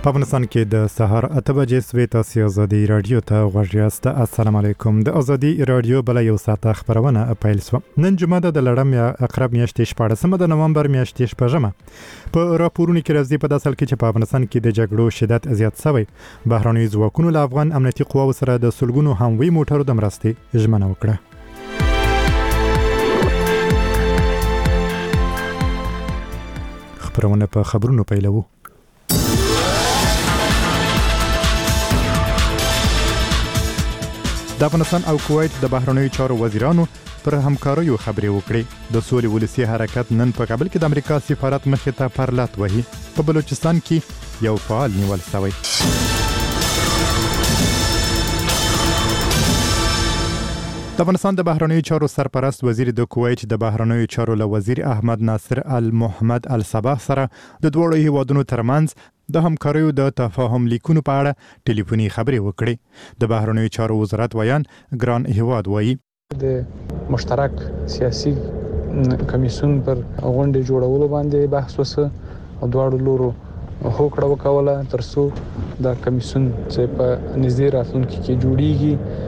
په افغانستان کې د سهار 8 بجې سوي تاسو ازادي رادیو ته غوږ یاست. السلام علیکم. د ازادي رادیو بل یو ساعته خبرونه پیل شو. نن جمعه د لړم یا اقرب میاشتې 14 د نومبر میاشتې 15 په راپورونو کې راځي په داسل کې چې په افغانستان کې د جګړو شدت زیات شوی. بهراني ځواکونو له افغان امنیتي قواو سره د سلګونو هموي موټرو د مرستې ژمنه وکړه. خبرونه په خبرونو پیلوو. د افغانستان او کویت د بهرنیو چارو وزیرانو پر همکاریو خبرې وکړې. د سولې ولسی حرکت نن په کابل کې د امریکا سفارت مخې ته پرلط وهي. په بلوچستان کې یو فعال نیول شوی. د افغانستان د بهرنیو چارو سرپرست وزیر د کویت د بهرنیو چارو له وزیر احمد ناصر المحمد الصباح سره د دوړو هیوادونو ترمنځ د همکاریو د تفاهم لیکونو په اړه ټلیفوني خبرې وکړې. د بهرنیو چارو وزارت ویان ګران هیواد وایي د مشترک سیاسي کمیسیون پر غونډه جوړولو باندې بحث وسه او دواړو لورو هوکړه وکوله ترڅو د کمیسیون چې په نږدې راتلونکي کې جوړیږي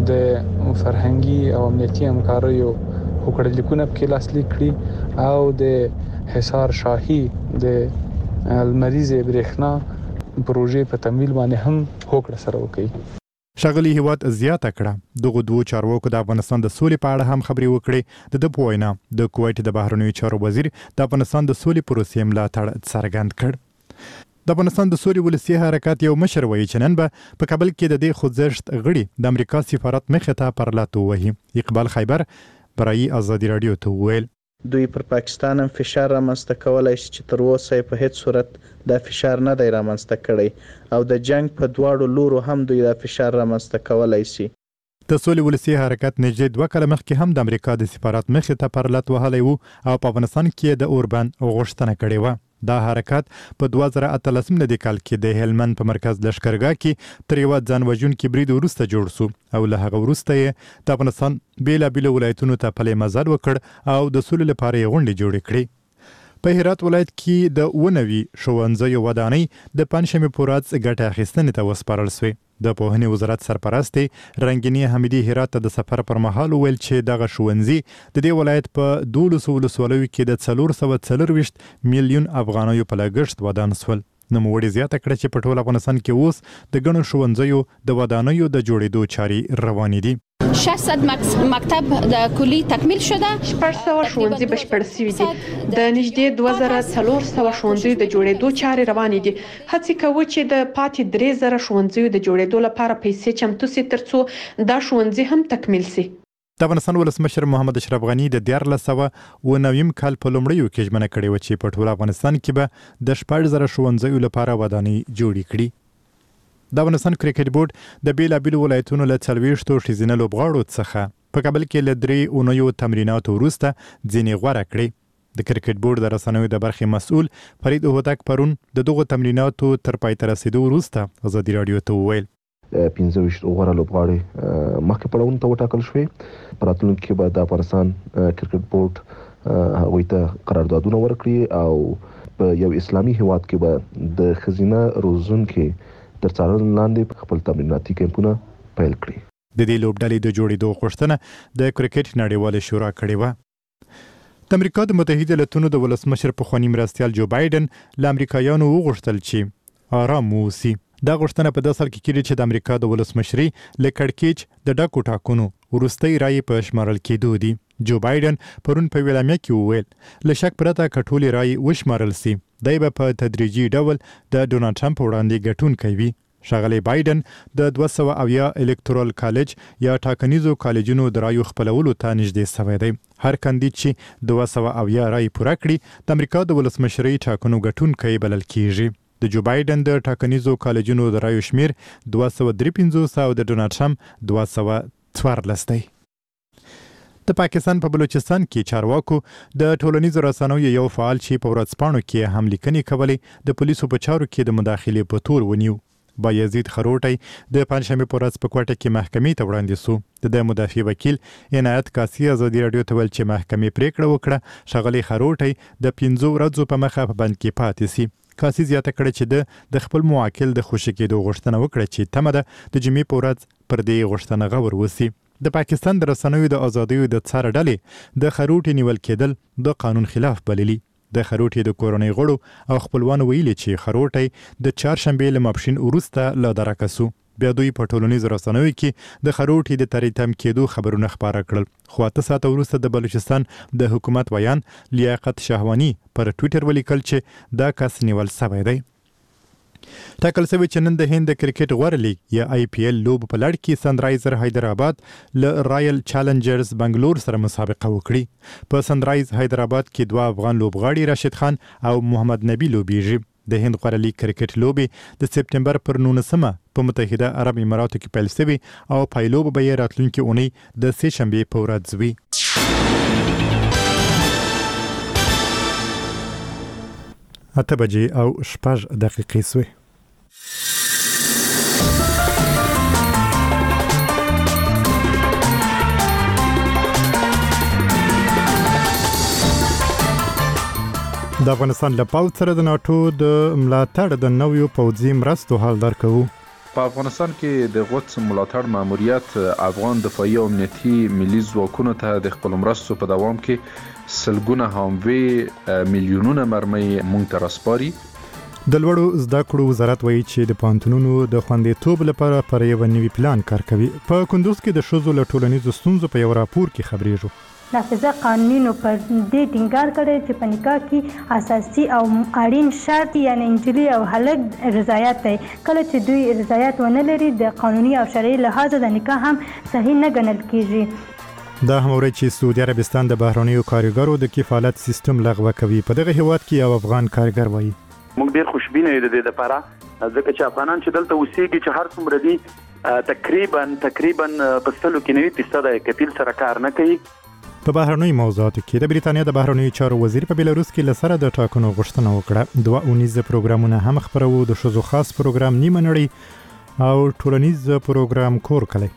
د فرهنګي او امنیتي همکاریو هوکړه لیکونه په لاسلیک کړي او د حصار شاهي د المریضه برېښنا پروژې په تمویل باندې هم هوکړه سره وکړي. شغلی هیواد زیاته کړه. دغه دوه چارواکو د افغانستان د سولې په اړه هم خبرې وکړې. د پوینا د کویت د بهرنیو چارو وزیر د افغانستان د سولې پروسې ملاتړ څرګند کړ. د افغانستان د سولې ولسی حرکت یو مشر وایي چې نن به په کابل کې د دې خوځښت غړي د امریکا سفارت مخې ته پرلط وهي. اقبال خیبر برای ازادي رادیو ته ویل دوی پر پاکستان هم فشار رامنځته کولای شي چې تر اوسه په هیڅ صورت دا فشار نه دی رامنځته کړی او د جنگ په دواړو لورو هم دوی دا فشار رامنځته کولای شي. د سولې ولسی حرکت نږدې 2 کاله مخکې هم د امریکا د سفارت مخې ته پرلط وهلی و او په افغانستان کې د اوربند غوښتنه کړې و. دا حرکت په 2018 د کال کې د هلمند په مرکز لشکرګاه کې تر یو ځان وژونکي برید وروسته جوړ شو او له هغه وروسته یې د افغانستان بیلابیل ولایتونو ته پلی مزل وکړ او د سولې لپاره یې غونډې جوړې کړې. په هرات ولایت کې د ونوي ښوونځیو ودانۍ د پنځشنبې په ورځ ګټه اخیستنې ته وسپارل شوې. د پوهنې وزارت سرپرست رنگینی حمیدي هرات ته د سفر پر مهال ویل چې دغه ښوونځي د دې ولایت په 12 ولسوالیو کې د 440 میلیون افغانیو په لګښت ودان شول. نوموړي زیاته کړه چې په ټول افغانستان کې اوس د ګڼو ښوونځیو د ودانیو د جوړېدو چارې روانې دي. 600 مکتب د کلی تکمیل شده. 400 ښوونځي بشپړ شوي دي. د نږدې 2400 ښوونځیو د جوړېدو چارې روانې دي. هڅې کوو چې د پاتې 3000 ښوونځیو د جوړېدو لپاره پیسې چمتو سي ترڅو دا ښوونځي هم تکمیل سي. د افغانستان ولسمشر محمد اشرف غنی د 1409 کال په لومړیو کې ژمنه کړې و چې په ټول افغانستان کې به د 10000 ښوونځیو لپاره ودانۍ جوړې کړي. د افغانستان کرکټ بورډ د بیلابیلو ولایتونو له 40 ښځینه لوبغاړو څخه په کابل کې له 3 اونیو تمریناتو وروسته ځینې غوره کړې. د کرکټ بورډ د رسنیو د برخې مسؤل فرید هوتک پرون د دغو تمریناتو تر پای ته رسیدو وروسته ازادي رادیو ته وویل 15 غوره لوبغاړي مخکې پړاوونو ته وټاکل شوې. په راتلونکي کې به د افغانستان کرکټ بورډ هغوی ته قراردادونه ورکړي او په یو اسلامي هیواد کې به د ښځینه روزونکي تر څارنې لاندې خپل تمریناتي کیمپونه پیل کړي. د دې لوبډلې د جوړېدو غوښتنه د کرکټ نړیوالې شورا کړې وه. د امریکا د متحده ایالاتونو د ولسمشر پخواني مرستیال جو بایدن له امریکایانو وغوښتل چې آرام واوسي. دا غوښتنه په داسل کې کېږي چې د امریکا د ولسمشري له کړکېچ د ډکو ټاکنو وروستۍ رایې په شمارل کېدو دي. جو بایدن پرون په ویلامه کې وویل له شک پرته که ټولې رایې وشمارل سي دی به په تدریجي ډول د ډونالډ ټرمپ وړاندې ګټونکی وي. ښاغلی بایدن د 270 الکتورال کالج یا ټاکنیزو کالجونو د رایو خپلولو ته نږدې شوی دی. هر کاندید چې 270 رایې پوره کړي د امریکا د ولسمشرۍ ټاکنو ګټونکی بلل کیږي. د جو بایدن د ټاکنیزو کالجونو د رایو شمیر 253 او د ډونالډ ټرمپ 214 دی. د پاکستان په بلوچستان کې چارواکو د ټولنیزو رسنیو یو فعال چې په ورځپاڼو کې هم لیکنې کولې د پولیسو په چارو کې د مداخلې په تور ونیو. بایزید خروټی د پنځشنبې په ورځ په کوټه کې محکمې ته وړاندې شو. د مدافع وکیل عنایت کاسي ازادي رادیو ته ویل چې محکمې پریکړه وکړه ښاغلی خروټی د 15 ورځو په مخه په بند کې پاتې شي. کاسي زیاته کړې چې د خپل موکل د خوشی کېدو غوښتنه وکړه چې تمه ده د جمعې په ورځ پر دې غوښتنه غور وسی. د پاکستان د رسنیو د ازادیو د څار ډلې د خروټي نیول کېدل د قانون خلاف بللی. د خروټي د کورنۍ غړو او خپلوانو ویلي چې خروټي د چهارشنبې له ماپښین وروسته له درکه سو. بیا دوی په ټولنیزو رسنیو کې د خروټي د تریتم کېدو خبرونه خپاره کړل. خو 8 ساعته وروسته د بلوچستان د حکومت ویان لیاقت شهوانی پر ټوئیټر ولیکل چې دا کس نیول شوی دی. ټاکل شوی چې نن د هند د کرکټ غوړ لیګ یا IPL لوب په لړ کې سنرایزر حیدرآباد له رایل چالنجرز بنگلور سره مسابقه وکړي. په سنرایز حیدرآباد کې 2 افغان لوبغاړي راشد خان او محمد نبی لوبیږي. د هند غوړ لیګ کرکټ لوبي د سپټمبر پر 19 په متحده عرب اماراتو کې پیل شوی او پایلوب به یې راتلونکي اونۍ د سه شنبې په ورځ وي. 8 بجې او 6 دقیقې سوې. د افغانستان له پوځ سره د ناتو د ملاتړ د نویو پوځي مرستو حال درکوو. په افغانستان کې د غوڅ ملاتړ ماموریت افغان دفاعي او امنیتي ملي ځواکونو ته د خپل مرستو په دوام کې سلګونه هاموي میلیونونه مرمۍ مونږ ته راسپاري. د لوړو زده کړو وزارت وایي چې د پوهنتونونو د خوندیتوب لپاره پر یو نوي پلان کار کوي. په کندوز کې د ښځو له ټولنیزو ستونزو په یو راپور کې خبرېږو. نافذه قانونونو پر دې ټینګار کړی چې په نکاح کې اساسي او اړین شرط یعنی انجلي او هلک رضایت دی. کله چې دوی رضایت ونه لري د قانوني او شرعي لحاظ د نکاح هم صحیح نه ګڼل کیږي. دا هم اوري چې سعودي عربستان د بهرنیو کارګرو د کفالت سیستم لغوه کوي. په دغه هیواد کې یو افغان کارګر وایي موږ ډیر خوشبینه یو د دې لپاره ځکه چې افغانان چې دلته اوسېږي چې هر څومره دي تقریبا په سلو کې 90% کفیل سره کار نه کوي. په بهرنیو موضوعاتو کې د بریتانیا د بهرنیو چارو وزیر په بیلاروس کې لسره د ټاکنو غوښتنه وکړه. 2 اونیز پروګرامونه هم خبرو، د ښځو خاص پروګرام نیمه نړۍ او ټولنیز پروګرام کور کلی.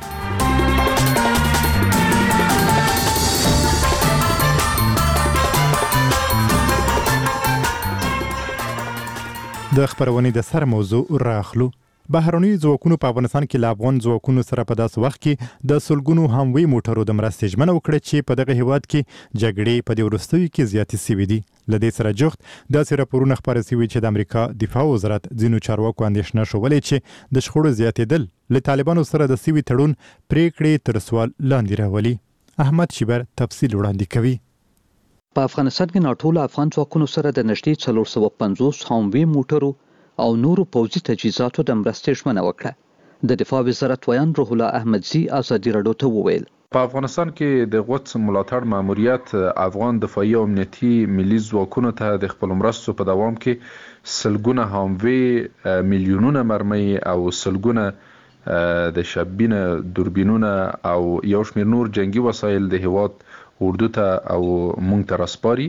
د خبرونې د سر موضوع راخلو. بهرني ځواکونو په افغانستان کې له افغان ځواکونو سره په داس وخت کې د سلګونو هموي موټرو د مرستې ژمنه وکړه چې په دغه هیواد کې جګړې په دې وروستیو کې زیاتې شوې دي. له دې سره جوخت داسې راپورونه خپاره شوي چې د امریکا دفاع وزارت ځینو چارواکو اندېښنه شولې چې د شخړو زیاتېدل له طالبانو سره د سوي تړون پریکړې تر سوال لاندې راولي. احمد شیبر تفصیل وړاندې کوي. په افغانستان کې ناټول افغان ځواکونو سره د نږدې 450 هموي موټرو او نورو پوځي تجهیزاتو د مرستې ژمنه وکړه. د دفاع وزارت ویان روح الله احمدزي ازادي راډیو ته وویل په افغانستان کې د غوڅ ملاتړ ماموریت افغان دفاعي او امنیتي ملي ځواکونو ته د خپل مرستو په دوام کې سلګونه هاموي میلیونونه مرمۍ او سلګونه د شبینه دوربینونه او یو شمېر نور جنگي وسایل د هیواد اردو ته او مونږ ته راسپاري.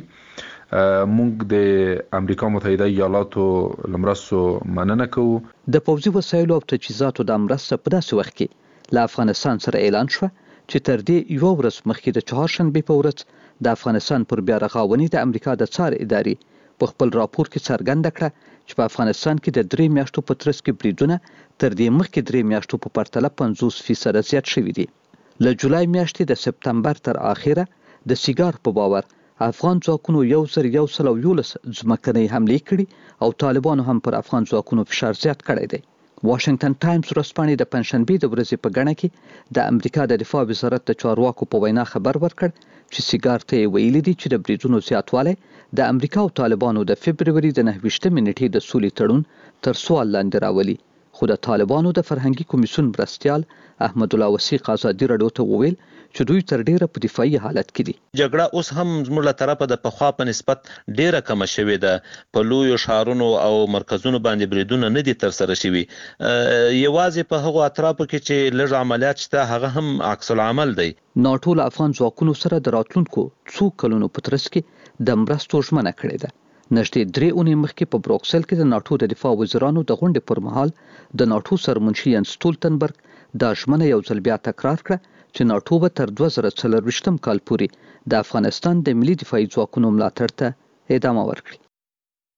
مونږ د امریکا متحده ایالاتو لمرستو مننه کوو. د پوځي وسایلو او تجهیزاتو د مرسته په داسې وخت کې له افغانستان سره اعلان شو چې تر دې یو ورځ مخکې د چهارشنبې په ورځ د افغانستان پر بیا رغاونې د امریکا د څار ادارې په خپل راپور کې څرګنده کړه چې په افغانستان کې د 3 میاشتو په ترڅ کې بریدونه تر دې مخکې 3 میاشتو په پرتله 50% زیات شوي دي. له جولای میاشتې د سپتمبر تر اخره د سیګار په باور افغان ځواکونو 1111 ځمکنۍ حملې کړي او طالبانو هم پر افغان ځواکونو فشار زیات کړی دی. واشنگټن ټایمز ورځپاڼې د پنځشنبې د ورځې په ګڼه کې د امریکا د دفاع وزارت د چارواکو په وینا خبر ورکړ چې سیګار ته ویلي دي چې د بریدونو زیاتوالی د امریکا او طالبانو د فبروري د 29 نیټې د سولې تړون تر سوال لاندې راولي. خو د طالبانو د فرهنګي کمیسیون مرستیال احمد الله وثیق ازادي راډیو ته وویل چې دوی تر ډیره په دفاعي حالت کې دي. جګړه اوس هم زموږ له طرفه د پخوا په نسبت ډیره کمه شوې ده. په لویو ښارونو او مرکزونو باندې بریدونه نه دي ترسره شوي. یوازې په هغو اطرافو کې چې لږ عملیات شته هغه هم عکس العمل دی. ناټو له افغان ځواکونو سره د راتلونکو څو کلونو په ترڅ کې د مرستو ژمنه کړې ده. نږدې 3 اونۍ مخکې په بروکسل کې د ناټو د دفاع وزیرانو د غونډې پر مهال د ناټو سرمنشي ین سټولتنبرګ دا ژمنه یو ځل بیا تکرار کړه چې ناټو به تر 2024 کال پورې د افغانستان د ملي دفاعي ځواکونو ملاتړ ته ادامه ورکړي.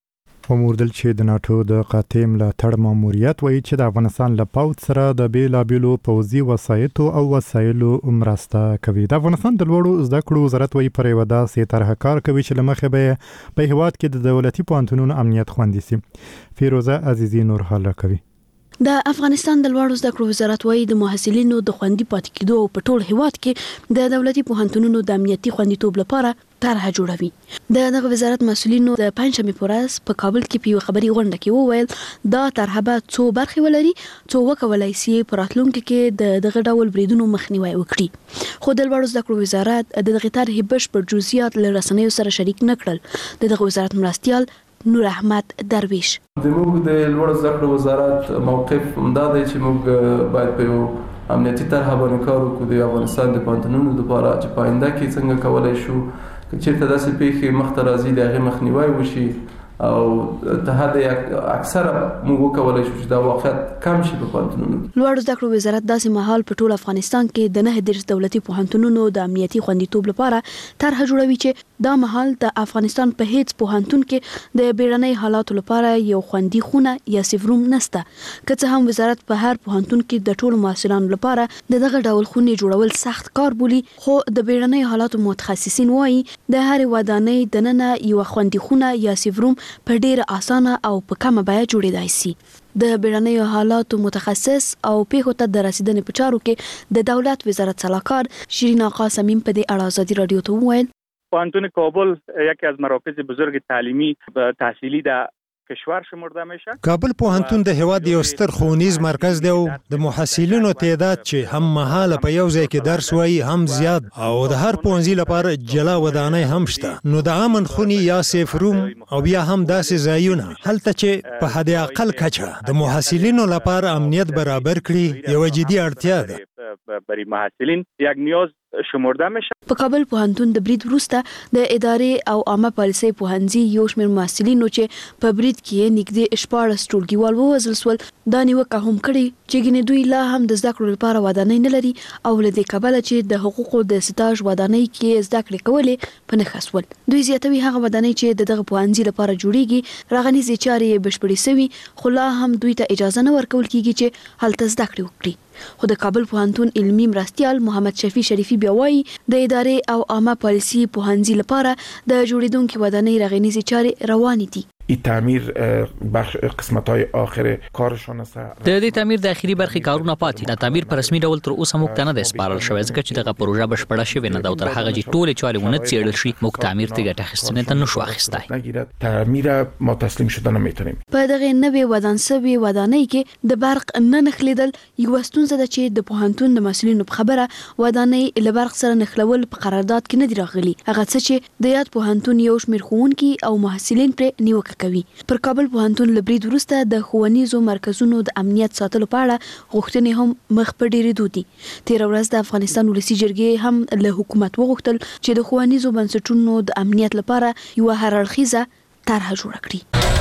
وموردل چې د ناتو د قاطع ملاتړ ماموریت وایي چې د افغانستان له پوځ سره د بیلابیلو پوځي وسایطو او وسایلو مرسته کوي. د افغانستان د لوړو زده کړو وزارت وایي پر یوه داسې طرحه کار کوي چې له مخې به په هیواد کې د دولتي پوهنتونونو امنیت خوندي سي. فیروزه عزیزی نور حال راکوي. د افغانستان د لوړو زده کړو وزارت وایي د محصلینو د خوندي پاتې کېدو په ټول هیواد کې د دولتي پوهنتونونو د امنیتي خوندیتوب لپاره طرحه جوړوي. دغه وزارت مسؤلینو د پنځمې پورس په کابل کې په خبري غونډه کې وویل دا طرحه به څو برخې ولري څو وکولای شي په راتلونکي کې دغه ډول بریدونو مخنیوي وکړي. خو د لوړو زده کړو وزارت دغه طرحې بشپړ جزئیات له رسنیو سره شریک نه کړل. دغه وزارت مرستيال نور احمد درویش زموږ د لوړو زده کړو وزارت موقف دا دی چې موږ باید په یو امنیتي طرحه باندې کار وکړو د افغانستان د پوهنتونونو لپاره چې په آینده کې څنګه کولای شو چې چیرته داسې پیښې مخته راځي د هغې مخنیوی وشي او ته حد اکثره موږ وکولای شو چې دا واقعیت کم شي په پوهنتونونو. لوړ زده کړو وزارت داسې مهال په ټول افغانستان کې د 9 دولتي پوهنتونونو د امنیتي خوندیتوب لپاره طرحه جوړوي چې دا مهال د افغانستان په هیڅ پوهنتون کې د بیړنۍ حالاتو لپاره یو خوندي خونه یا سیفروم نشته. که څه هم وزارت په هر پوهنتون کې د ټولو محصلانو لپاره دغه ډول خونې جوړول سخت کار بولي، خو د بیړنۍ حالاتو متخصصین وایي د هر ودانۍ دننه یو خوندي خونه یا سیفروم په ډیره اسانه او په کمه بیه جوړیدای شي. د بیړنیو حالاتو متخصص او پیښو ته د رسیدنې په چارو کې د دولت وزارت سلاکار شیرین آقا صمیم په دې اړه ازادي رادیو ته وویل پوهنتون کابل یکی از مراکز بزرگ تعلیمی و تحصیلی در کشور شمرده میشه. کابل پوهنتون د هیواد یو ستر ښوونیز مرکز دی او د محصلینو تعداد چې هم مهاله په یو ځای کې درس وایي هم زیات او د هر پوهنځي لپاره جلا ودانۍ هم شته. نو د امن خونې یا سیف روم او بیا هم داسې ځایونه هلته چې په حد اقل کچه د محصلینو لپاره امنیت برابر کړي یو جدي اړتیا ده. برای محصلین یک نیاز شمرده میشه. په کابل پوهنتون د برید وروسته د ادارې او عامه پالیسۍ پوهنځي یو شمېر محصلینو چې په برید کې نږدې 14 ټولګیوال ووژل شول دا نیوکه هم کړې چې ګینې دوی لا هم د زده کړو لپاره ودانۍ نه لري او له دې کبله چې د حقوقو د سټاژ ودانۍ کې زده کړې کولې په نښه شول. دوی زیاتوي هغه ودانۍ چې دغه پوهنځي لپاره جوړیږي راغنیزې چارې یې بشپړې شوي خو لا هم دوی ته اجازه نه ورکول کیږي چې هلته زده کړې وکړي. خو د کابل پوهنتون علمي مرستيال محمد شفیع شریفی بیا وایي د ادارې او عامه پالیسي پوهنځي لپاره د جوړیدونکو ودانۍ رغنیزې چارې روانې دي. این تعمیر بخش قسمت‌های آخر کارشون است. د دې تعمیر د اخیری برخې کارونه پاتې د تعمیر په رسمي ډول تر اوسه موږ ته نه د سپارل شوی ځکه چې دغه پروژه بشپړه شوې نه ده او تر هغه چې ټولې چارې ونه څېړل شي موږ تعمیر ته ګټه اخیستنې ته نشو اخیستی. تعمیر ما تسلیم شدن نمیتونیم. په دغه نوې ودان سوي ودانۍ کې د برق نه نخلیدل یو ستونزه ده چې د پوهنتون د مسؤلینو په خبره ودانۍ له برق سره نخلول په قرارداد کې نه دی راغلي. هغه څه چې د یاد پوهنتون یو شمېر ښوونکي او محصلین پر نیوکه کوي. پر کابل پوهنتون له برید وروسته د ښوونیزو مرکزونو د امنیت ساتلو په اړه غوښتنې هم مخ په ډیرېدو دي. تېره ورځ د افغانستان ولسي جرګې هم له حکومت وغوښتل چې د ښوونیزو بنسټونو د امنیت لپاره یوه هراړخیزه طرحه جوړه کړي.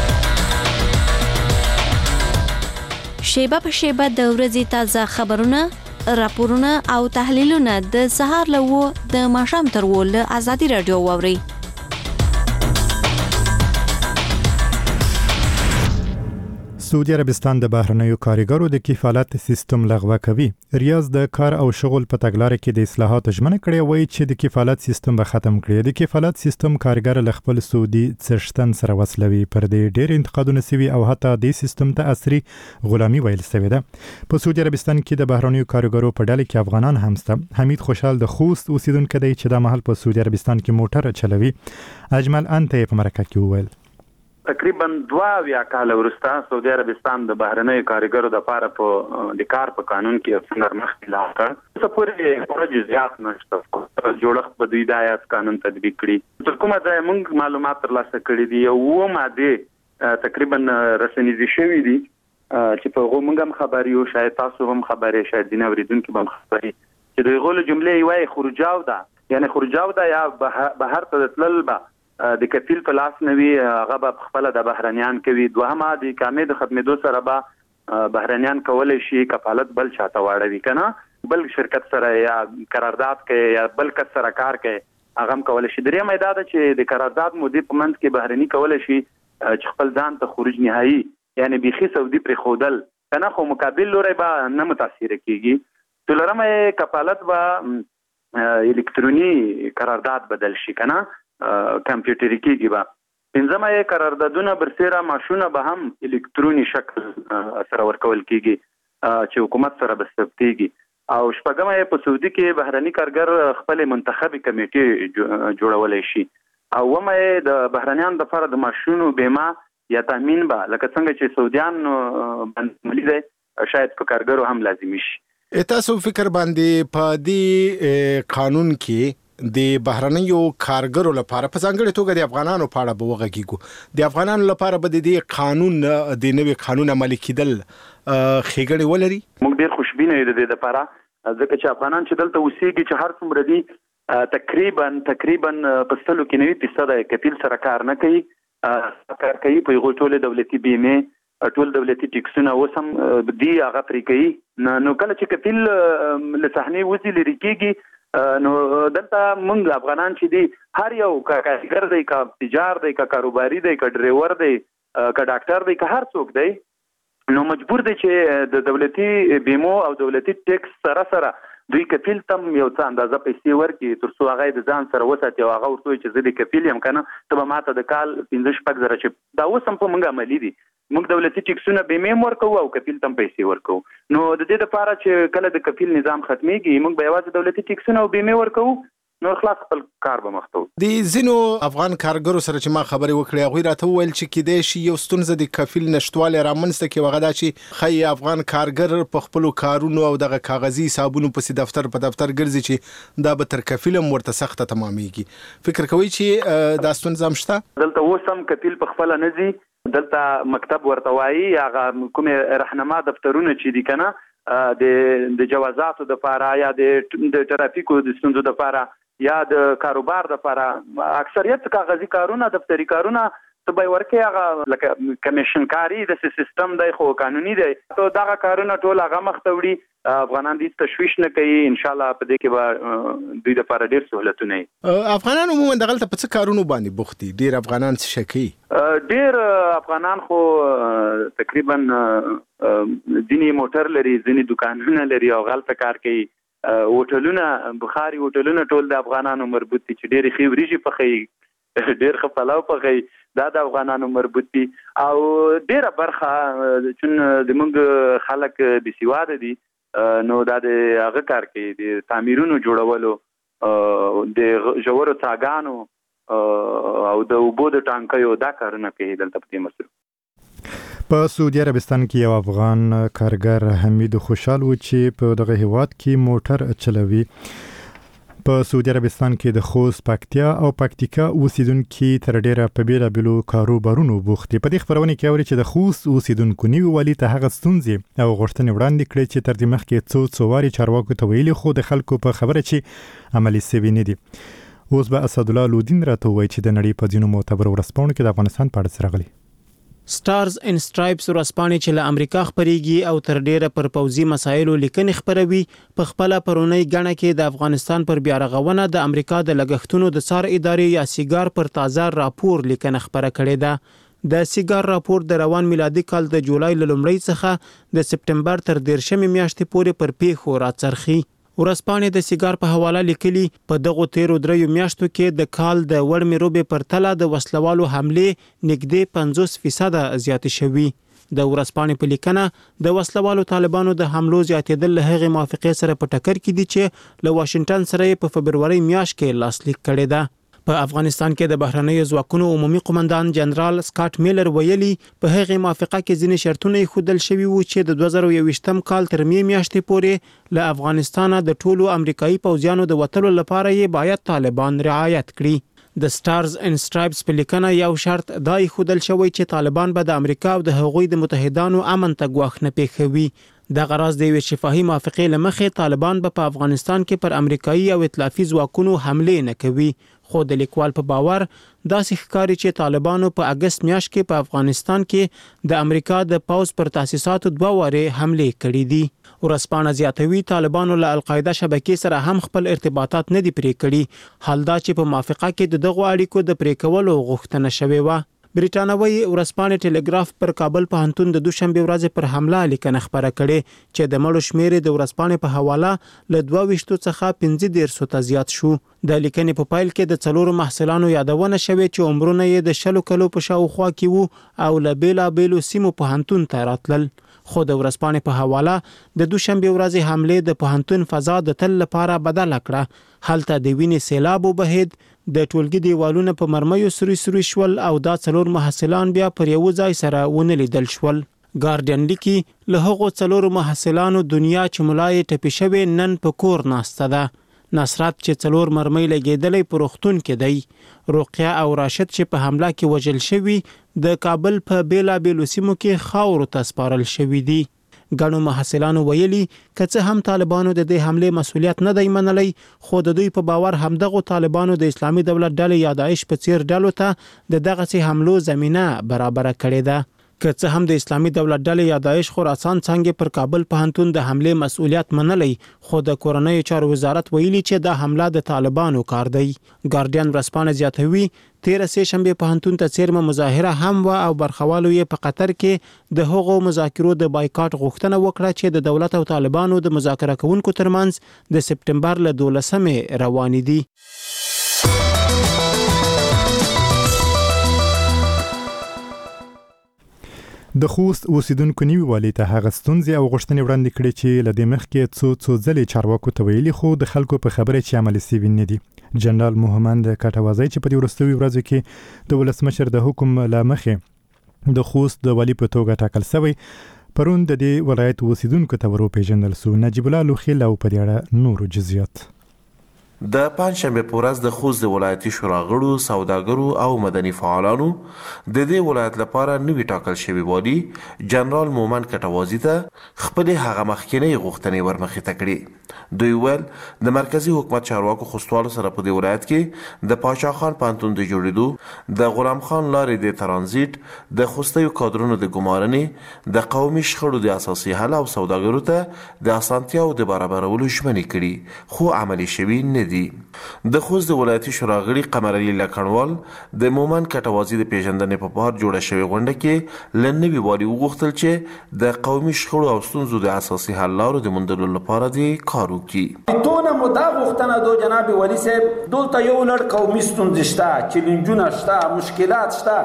شیبه په شیبه د ورځې تازه خبرونه راپورونه او تحلیلونه د سهار له 9 د ماښام تر 10 له ازادي رادیو واورئ. سعودي عربستان د بهرنیو کارګرو د کفالت سیستم لغوه کوي. ریاض د کار او شغل په تګلارې کې د اصلاحاتو ژمنه کړې وایي چې د کفالت سیستم به ختم کړي. د کفالت سیستم کارګر له خپل سعودي څښتن سره وصلوي. پر دې ډېر انتقادونه سوي او حتی د سیستم ته عصري غلامي ویل سوي ده. په سعودي عربستان کې د بهرنیو کارګرو په ډله کې افغانان هم شته. حمید خوشحال د خوست اوسیدونکی دی چې د مهال په سعودي عربستان کې موټر چلوي. اجمل انته په مرکه کې وویل تقریبا 2 کال وروسته سعودي عربستان د بهرنیو کارګرو د لپاره په د کار په قانون کې څنګه مخکې لا کړ. څه پورې جزئیات نشته. جوړښت په دوی د آیات قانون تطبیق کړي. تر کومه ځای موږ معلومات ترلاسه کړي دي او ماده تقریبا رسنیزي شوې دي چې په هغه موږ هم خبر یو شاید تاسو هم خبرې شاید دین اوریدونکو هم خبرې چې د غول جملې وایي خروجاو ده یعنی خروجاو ده یا بهر ته تلل به د کفیل په لاس نوي هغه په خپل د بهرنیان کوي. دوهمه د اقامې د ختمېدو سره به بهرنیان کولای شي کفالت بل چاته واړوي کنه بل شرکت سره یا قرارداد کوي یا بل کس سره کار کوي هغه هم کولای شي. درېمه دا ده چې د قرارداد مودې په منځ کې بهرني کولای شي چې خپل ځان ته خروج نهایی یعنی بيخي سعودي پر خودل کنه خو مقابل لوري به نه متاثر کیږي. څلورمه کفالت به الکتروني قرارداد بدل شي کنه کمپیوټري کیږي به. پنځمه قراردادونه برسره ماشونه به هم الکتروني شکل سره ورکول کیږي چې حکومت سره بسپتيږي. او شپږمه په سعودي کې بهرني کارګر خپل منتخبي کمیټې جوړولای شي. او ومه د بهرنیان د فرد ماشونو بیمه یا تامین به لکه څنګه چې سعودیان باندې ملي شاید په کارګرو هم لازمي شي. تاسو فکر باندې په دې قانون کې د بهرنیو کارګرو لپاره په ځانګړي توګه د افغانانو په اړه به وغږیږو. د افغانانو لپاره به د دې قانون د نوي قانون عملي کېدل ښېګڼې ولري. موږ ډېر خوشبینه یو د دې لپاره ځکه چې افغانان چې دلته اوسېږي چې هر څومره دي تقریبا په 90% کفیل سره کار نه کوي. کار کوي په یو ټول دولتي بیمه ټول دولتي ټیکسونه وسم دی هغه پرې کوي. نو کله چې کفیل له صحنې وځي لري کېږي نو دلته موږ افغانان چې دي هر یو کارګر دی کا تجار دی کا کاروباري دی کا ډرایور دی کا ډاکټر دی کا هر څوک دی نو مجبور دی چې د دولتي بیمو او دولتي ټیکس سره دوی کفیل تم یو څه اندازه پیسې ورکړي تر څو هغه د ځان سره وساتي او هغه ورته چې زه د کفیل یم کنه ته به ماته د کال 15 زره چې دا اوس هم په موږ عملي دي. موږ دولتي ټیکسونه بیمه ورکو او کفیل تم پیسې ورکو. نو د دې لپاره چې کله د کفیل نظام ختميږي موږ به یوازې دولتي ټیکسونه او بیمه ورکو نو خلاص خپل کار به مختو. د زینو افغان کارګرو سره چې ما خبرې وکړې هغه راته وویل چې کېدای شي یو ستونزه د کفیل نشټواله رامنځته کې وغدا چې خی افغان کارګر په خپل کارونو او دغه کاغذي حسابونو په دفتر ګرځي چې دا به تر کفیلم ورته سخته تمامېږي. فکر کوي چې دا ستونزه مشته دلته وسم کفیل په خپل نزي دلته مکتب ورته وایي هغه کومه رهنما دفترونه چې دي کنه د جوازاتو د لپاره یا د ترافیکو د ستونزو د لپاره یا د کاروبار د لپاره اکثریت کاغذي کارونه دفتری کارونه ته به ورکه هغه لکه کمیشن کاری د سیستم د خو قانوني دی ته دا کارونه ټول هغه مختوړي افغانان دې تشویش نه کوي ان شاء الله په دې کې به دوی د لپاره ډیر سہولتونه افغانان عموما دغه په څه کارونه باندې بوختي ډیر افغانان څه شکی ډیر افغانان خو تقریبا ځینې موټر لري ځینې دکانونه لري او غلطه کار کوي هوټلونه بخاري هوټلونه ټول د افغانانو مربوط دي چې ډېر خېوريږي پخې ډېر خپلاو پخې دا د افغانانو مربوط دي او ډېر برخه چې د موږ خلک د سیواده دي نو دا د هغه کار کوي د تعمیرونو جوړولو د جوړو څاګانو او د اوبو د ټانکیو دا کارونه کوي دلته په مصر. په سعودي عربستان کې یو افغان کارګر حمید خوشحال و چې په دغه هیواد کې موټر چلوي. په سعودي عربستان کې د خوست پکتیا او پکتیکا اوسیدونکو تر ډیره په بیلابلو کاروبارونو بوخت دي. په دې خبرونه کې اوري چې د خوست اوسیدونکو نیو والی ته هغه ستونزې او غوښتنې وړاندې کړې چې تر دې مخکې څو واري چارواکو ته ویلي خو د خلکو په خبره چې عملي سوي نه دي. اوس به اسد الله لودین راته وایي چې د نړۍ په ځینو معتبر ورځپاڼو کې د افغانستان په اړه راغلي. سټارز ان سټرایپس ورځپاڼې چې له امریکا خبريږي او تر ډیره پر پوځي مسایلو لیکنې خبروي په خپل پرونی غاڼه کې د افغانستان پر بیا رغونه د امریکا د لګښتونو د څار ادارې یا سیګار پر تازه راپور لیکنه خبره کړې ده. د سیګار راپور د روان میلادي کال د جولای لومړۍ څخه د سپټمبر تر 13 میاشتې پورې پر پیښو راڅرخي. ورځپاڼې د سیګار په حواله لیکلي په دغه 13 میاشتو کې د کال د وړمې روبې پر تله د وسلوالو حمله نږدې 50% زیات شوي. د ورځپاڼې په لیکنه د وسلوالو طالبانو د حملو زیاتېدل له هغې موافقې سره په ټکر کې دي چې له واشنگټن سره په فبروري میاشت کې لاسلیک کړی ده. په افغانستان کې د بهرنیو ځواکونو عمومي قومندان جنرال سکاټ میلر ویلي په هغه موافقه کې ځینې شرطونه خودل شوي وو چې د 2021م کال تر میاشتې پورې له افغانستان د ټولو امریکایي پوځیانو د وټلو لپاره یې باید طالبان رعایت کړي. د سټارز ان سټرایپس په لیکنه یو شرط دای خودل شوی چې طالبان به د امریکا او د هغوی د متحدانو امن ته ګواښ نه پیښوي. د غرض د شفاهي موافقې لمخې طالبان به په افغانستان کې پر امریکایي او ائتلافي ځواکونو حمله نه کوي. خو د لیکوال په باور داسې ښکاري چې طالبانو په اگست میاشت کې په افغانستان کې د امریکا د پوځ پر تاسیساتو 2 واره حمله کړې دي. ورځپاڼه زیاتوي طالبانو له القاعده شبکې سره هم خپل ارتباطات نه دي پرې کړي. حال دا چې په موافقه کې دغه اړیکو د پرې کولو غوښتنه شوې و. بریټانوي ورځپاڼې ټلګراف پر کابل پوهنتون د دوشنبه ورځې پر حمله لیکنه خبره کړې چې د مړو شمیر د ورځپاڼې په حواله له 22 څخه 15 ته زیات شو. د لیکنې په پایل کې د 4 محصلانو یادونه شوې چې عمرونه یې د 10 کلو په شاوخوا کې وو او له بیلابیلو سیمو پوهنتون ته راتلل. خو د ورځپاڼې په حواله د دوشنبه ورځې حمله د پوهنتون فضا د تل لپاره بدل کړه. هلته د وینې سیلاب وبهید، د ټولګي دیوالونه په مرمیو سری شول او دا 4 محصلان بیا پر یو ځای سره ونه لیدل شول. ګارډین لیکي له هغو 4 محصلانو دنیا چې ملای ټپي شوی نن په کور ناسته ده. نصرت چې 4 مرمۍ لګېدلې په روغتون کې دی. رقیه او راشد چې په حمله کې وژل شوي د کابل په بیلابیلو سیمو کې خاورو ته سپارل شوي دي. ګڼو محصلانو ویلي که څه هم طالبانو د دې حمله مسؤلیت نه دی منلی، خو د دوی په باور همدغه طالبانو د اسلامي دولت ډلې یا داعش په څیر ډلو ته د دغه حملو زمينه برابر کړې ده. که څه هم د اسلامي دولت ډلې یا داعش خراسان څنګه پر کابل پوهنتون د حمله مسؤلیت منلی، خو د کورنۍ چارو وزارت ویلي چې دا حمله د طالبانو کار دی. ګارډین ورځپاڼه زیاتوي 13 سه شنبه پوهنتون ته څیرمه مظاهره هم و او برخوالو یې په قطر کې د هغو مذاکرو د بایکاټ غوښتنه وکړه چې د دولت او طالبانو د مذاکره کوونکو ترمنځ د سپټمبر له 12 روان دي. د خوست اوسیدونکو نیوي والی ته هغه ستونزې او غوښتنې وړاندې کړې چې له دې مخکې څو ځلې چارواکو ته ویلي، خو د خلکو په خبره چې عملي سوي نه دي. جنرال محمد کټوازی چې په دې وروستیو ورځو کې د ولسمشر د حکم له مخې د خوست د والی په توګه ټاکل شوی، پرون د دې ولایت اوسیدونکو ته وروپېژندل شو. نجیب الله لوخیل او په دې اړه نورو جزئیات. د پنځشنبه په ورځ د خوست د ولایتي شورا غړو، سوداګرو او مدني فعالانو د دې ولایت لپاره نوی ټاکل شوی والی جنرال مومن کټوازی ته خپل هغه مخکینی غوښتنې ورمخې ته کړې. دوی ویل د مرکزی حکومت چارواکو خوستوالو سره په دې ولایت کې د پاچا خان پوهنتون د جوړېدو، د غلام خان لارې د ترانزیت، د خوستیو کادرونو د ګمارنې، د قومي شخړو د اساسي حل او سوداګرو ته د اسانتیاو د برابرولو ژمنې کړي، خو عملي شوي نه دي. د خوست د ولایتي شورا غړي قمر علي لکڼوال د مومن کټوازی د پیژندنې په پار جوړه شوې غونډه کې لنوي والی وغوښتل چې د قومي شخړو او ستونزو د اساسي حل لارو د موندلو لپاره د کار وکړي. دونه مدا غوښتنه دو جناب ولی صاحب دلته یو لړ قومي ستونزې شته، چیلنجونه شته، مشکلات شته،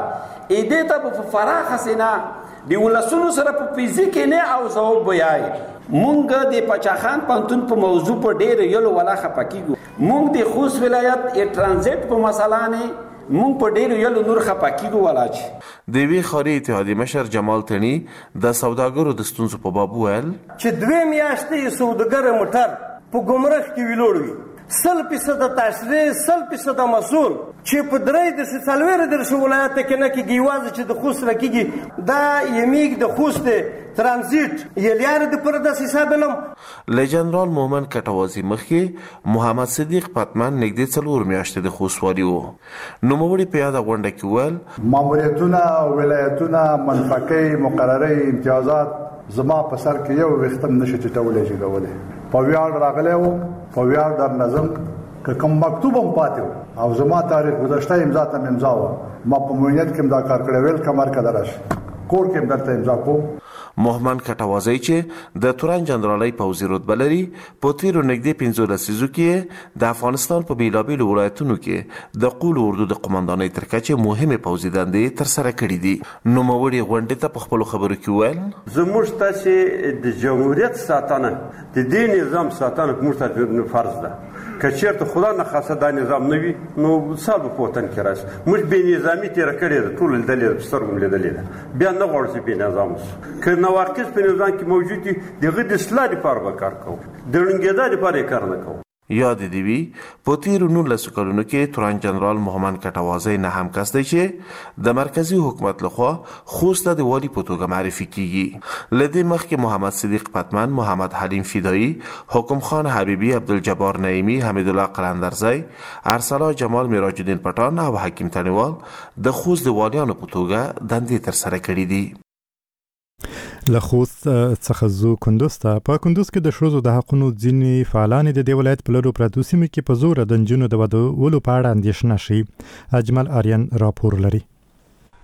دې ته په فراخه سینه د ولسونو سره په فزیک نه او ځواب وایي. مونږ د پاچا خان پوهنتون په موضوع په ډېر یلو ولا خپکیږو. مونږ د خوست ولایت ټرانزیت په مسله نه مونږ په ډېر یلو نور خپکیږو ولا چې د وی خاري اتحادیې مشر جمال تنی د سوداګرو د ستونزو په باب ویل چې 2 میاشتې سوداګر موټر په ګمرک کې ویلوړوي 100% تشریح 100% مسؤل چې په درې د سالویر در ولایت کې نه کېږي، واځي چې د خوست راکېږي دا یمیګ د خوست ترانزیت یلیار د پر د حساب لم له جنرال مومن کټوازی مخکې محمد صدیق پتمن نږدې 4 میاشتې د خوست والی وو. نوموړي په یاد غونډه کې ویل ماموریتونه، ولایتونه، منفقې، مقررې، امتیازات زما په سر کې یو وختم نشي ټولې جوړولې. په ویاړ راغلی وو، په ویاړ در نظم که کوم مکتوب هم پاتې او زما تاریخ گذشته امضا ته امضا و، ما په موینت کې امضا کار کړی ویل کمر کې درش کور کې درته امضا کو. محمد کټوازی چې د تورن جنرالۍ پوځي رتبه لري، په تیرو نږدې 15 لسیزو کې د افغانستان په بیلابیلو ولایتونو کې د قول اردو د قماندانۍ تر کچې مهمه پوځي دندې ترسره کړې دي. نوموړي غونډې ته په خپلو خبرو کې ویل زموږ ته چې د جمهوریت ساتنه د دې نظام ساتنه موږ ته فرض ده. که چېرته خدا نه خاصه دا نظام نه وي نو سال به په وطن کې راشي. موږ بې نظامي تېره کړې ده، ټول لیدلې ده، په سترګو مو لیدلې ده. بیا نه غواړو چې بې نظام اوسو. که نواقص په نظام کې موجود دي د هغه د اصلاح لپاره به کار کوو، د ړنګېدا لپاره یې کار نه کوو. یاد دی وی په تیرو 19 کلونو کې تورن جنرال محمد کټوازی نه هم کس دی چې د مرکزی حکومت لخوا خوست د والی په توګه معرفي کیږي. لدې مخکې محمد صدیق پتمن، محمد حلیم فدایی، حکم خان حبیبی، عبدالجبار نعیمی، حمید الله قلندرزی، ارسلا جمال، میراج الدین پټان او حکیم تنیوال د خوست د والیانو په توګه دندې ترسره کړې دي. له خوست څخه زو کندوز ته. په کندوز کې د ښځو د حقونو ځینې فعالان د دې ولایت په لرو پرتو سیمو کې په زوره د نجونو د ودولو په اړه اندېښنه ښیي. اجمل آریان راپور لري.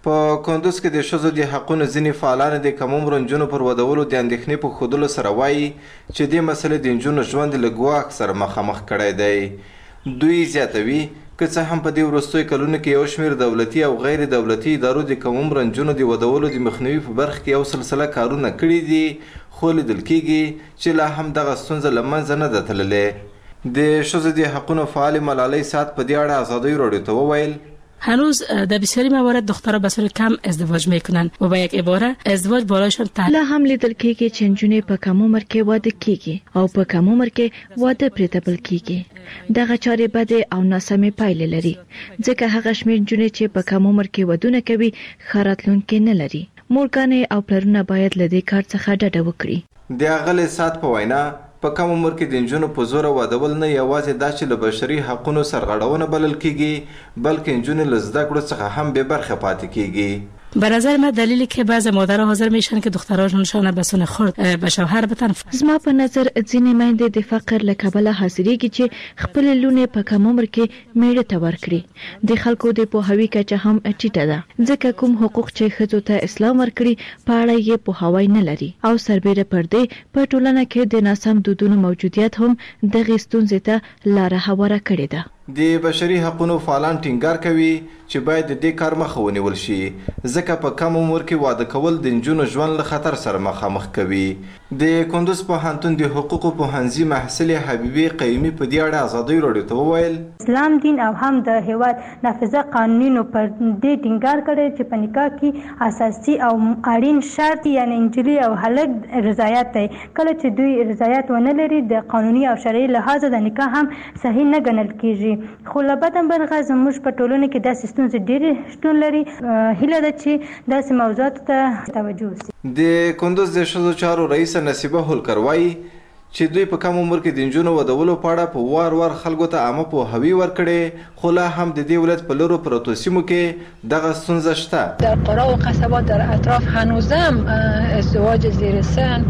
په کندوز کې د ښځو د حقونو ځینې فعالان د کم عمره نجونو پر ودولو د اندېښنې په ښودلو سره وایي چې دې مسلې د نجونو ژوند له ګواښ سره مخامخ کړی دی. دوی زیاتوي که څه هم په دې وروستیو کلونو کې یو شمېر دولتي او غیر دولتي ادارو د کم عمره نجونو د ودولو د مخنیوي په برخه کې یو سلسله کارونه کړي دي، خو لیدل کېږي چې لا هم دغه ستونزه له منځه نه ده تللې. د ښځو د حقونو فعال ملالۍ سعد په دې اړه آزادۍ راډیو ته وویل هنوز در بسیاری موارد دخترها به صورت کم ازدواج میکنن و با یک عباره ازدواج بالایشان لا هم لیدل کېږي چې نجونې په کم عمر کې واده کیږي او په کم عمر کې واده پرېتبل کیږي. دغه چارې بده او ناسمې پایلې لري ځکه هغه شمېر نجونې چې په کم عمر کې ودونه کوي ښه راتلونکی نه لري. مورګانې او پلرونه باید له دې کار څخه ډډه وکړي. د اغلې سات په وینا په کم عمر کې د نجونو په زوره وادول نه یوازې دا چې له بشري حقونو سرغړونه بلل کیږي بلکې نجونې له زده کړو څخه هم بې برخې پاتې کیږي. به نظر من دلیلی که بعضی مادرها حاضر میشن که دختراشون به سن خرد به شوهر بتن. زما په نظر ځینې میندې د فقر له کبله حاضرېږي چې خپل لونې په کم عمر کې میړه ته ورکړي. د خلکو د پوهاوي کچه هم ټیټه ده ځکه کوم حقوق چې ښځو ته اسلام ورکړي په اړه یې پوهاوی نه لري او سربېره پر دې په ټولنه کې د ناسم دودونو موجودیت هم دغې ستونزې ته لاره هواره کړې ده. د بشري حقونو فعالان ټینګار کوي چې باید د دې کار مخه ونیول شي ځکه په کم عمر کې واده کول د نجونو ژوند له خطر سره مخامخ کوي. د کندوز پوهنتون د حقوقو پوهنځي محصلې حبیبي قیومي په دې اړه آزادۍ راډیو ته وویل اسلام دین او هم د هیواد نافذه قانونونو پر دې ټینګار کړی چې په نکاح کې اساسي او اړین شرط یعنی انجلي او هلک رضایت دی. کله چې دوی رضایت ونه لري د قانوني او شرعي لحاظ د نکاح هم صحیح نه ګڼل کیږي. خو له بده مرغه زموږ په ټولنه کې داسې ستونزې ډېرې شتون لري. هیله ده چې داسې موضوعاتو ته توجه وشي. د کندوز د ښځو چارو رئیسه نصیبه هولکر وایي چې دوی په کم عمر کې د نجونو ودولو په اړه په وار خلکو ته عامه پوهاوی ورکړي خو لا هم د دې ولایت په لرو پرتو سیمو کې دغه ستونزه شته. در قرا و قصبات در اطراف هنوزم ازدواج زیر سن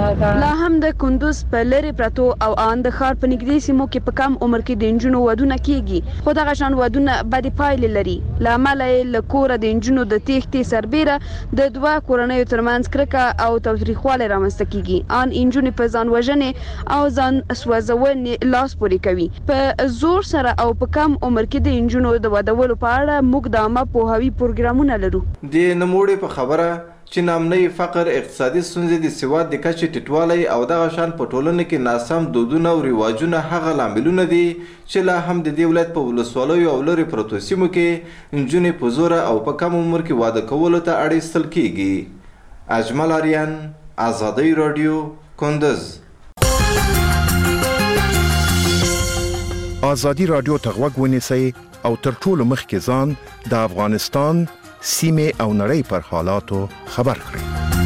لا هم د کندوز په لری پرتو او ان د ښار په نږدې سیمو کې په کم عمر کې د نجونو ودونه کیږي خو دغه شان ودونه بدې پایلې لري. لامل یې له کوره د نجونو د تېښتې سربېره د دوه کورنیو ترمنځ کرکه او تاوتریخوالی رامنځته کیږي. ان نجونې په ځان وژنې او ځان سوځونې لاس پورې کوي. په زور سره او په کم عمر کې د نجونو د ودولو په اړه موږ د عامه پوهاوي پروګرامونه لرو. د نوموړي په خبره چې نامنۍ فقر، اقتصادي ستونزې، د سواد د کچې ټیټوالی او دغه شان په ټولنه کې ناسم دودونه او رواجونه هغه لاملونه دي چې لا هم د دې ولایت په ولسوالیو او لرې پرتو سیمو کې نجونې په زوره او په کم عمر کې واده کولو ته اړ ایستل کیږي. اجمل آریان، آزادۍ راډیو، کندوز. آزادي راډیو ته غوږ ونیسئ او تر ټولو مخکې ځان د افغانستان سیمه او نړۍ پر حالاتو خبر کړئ.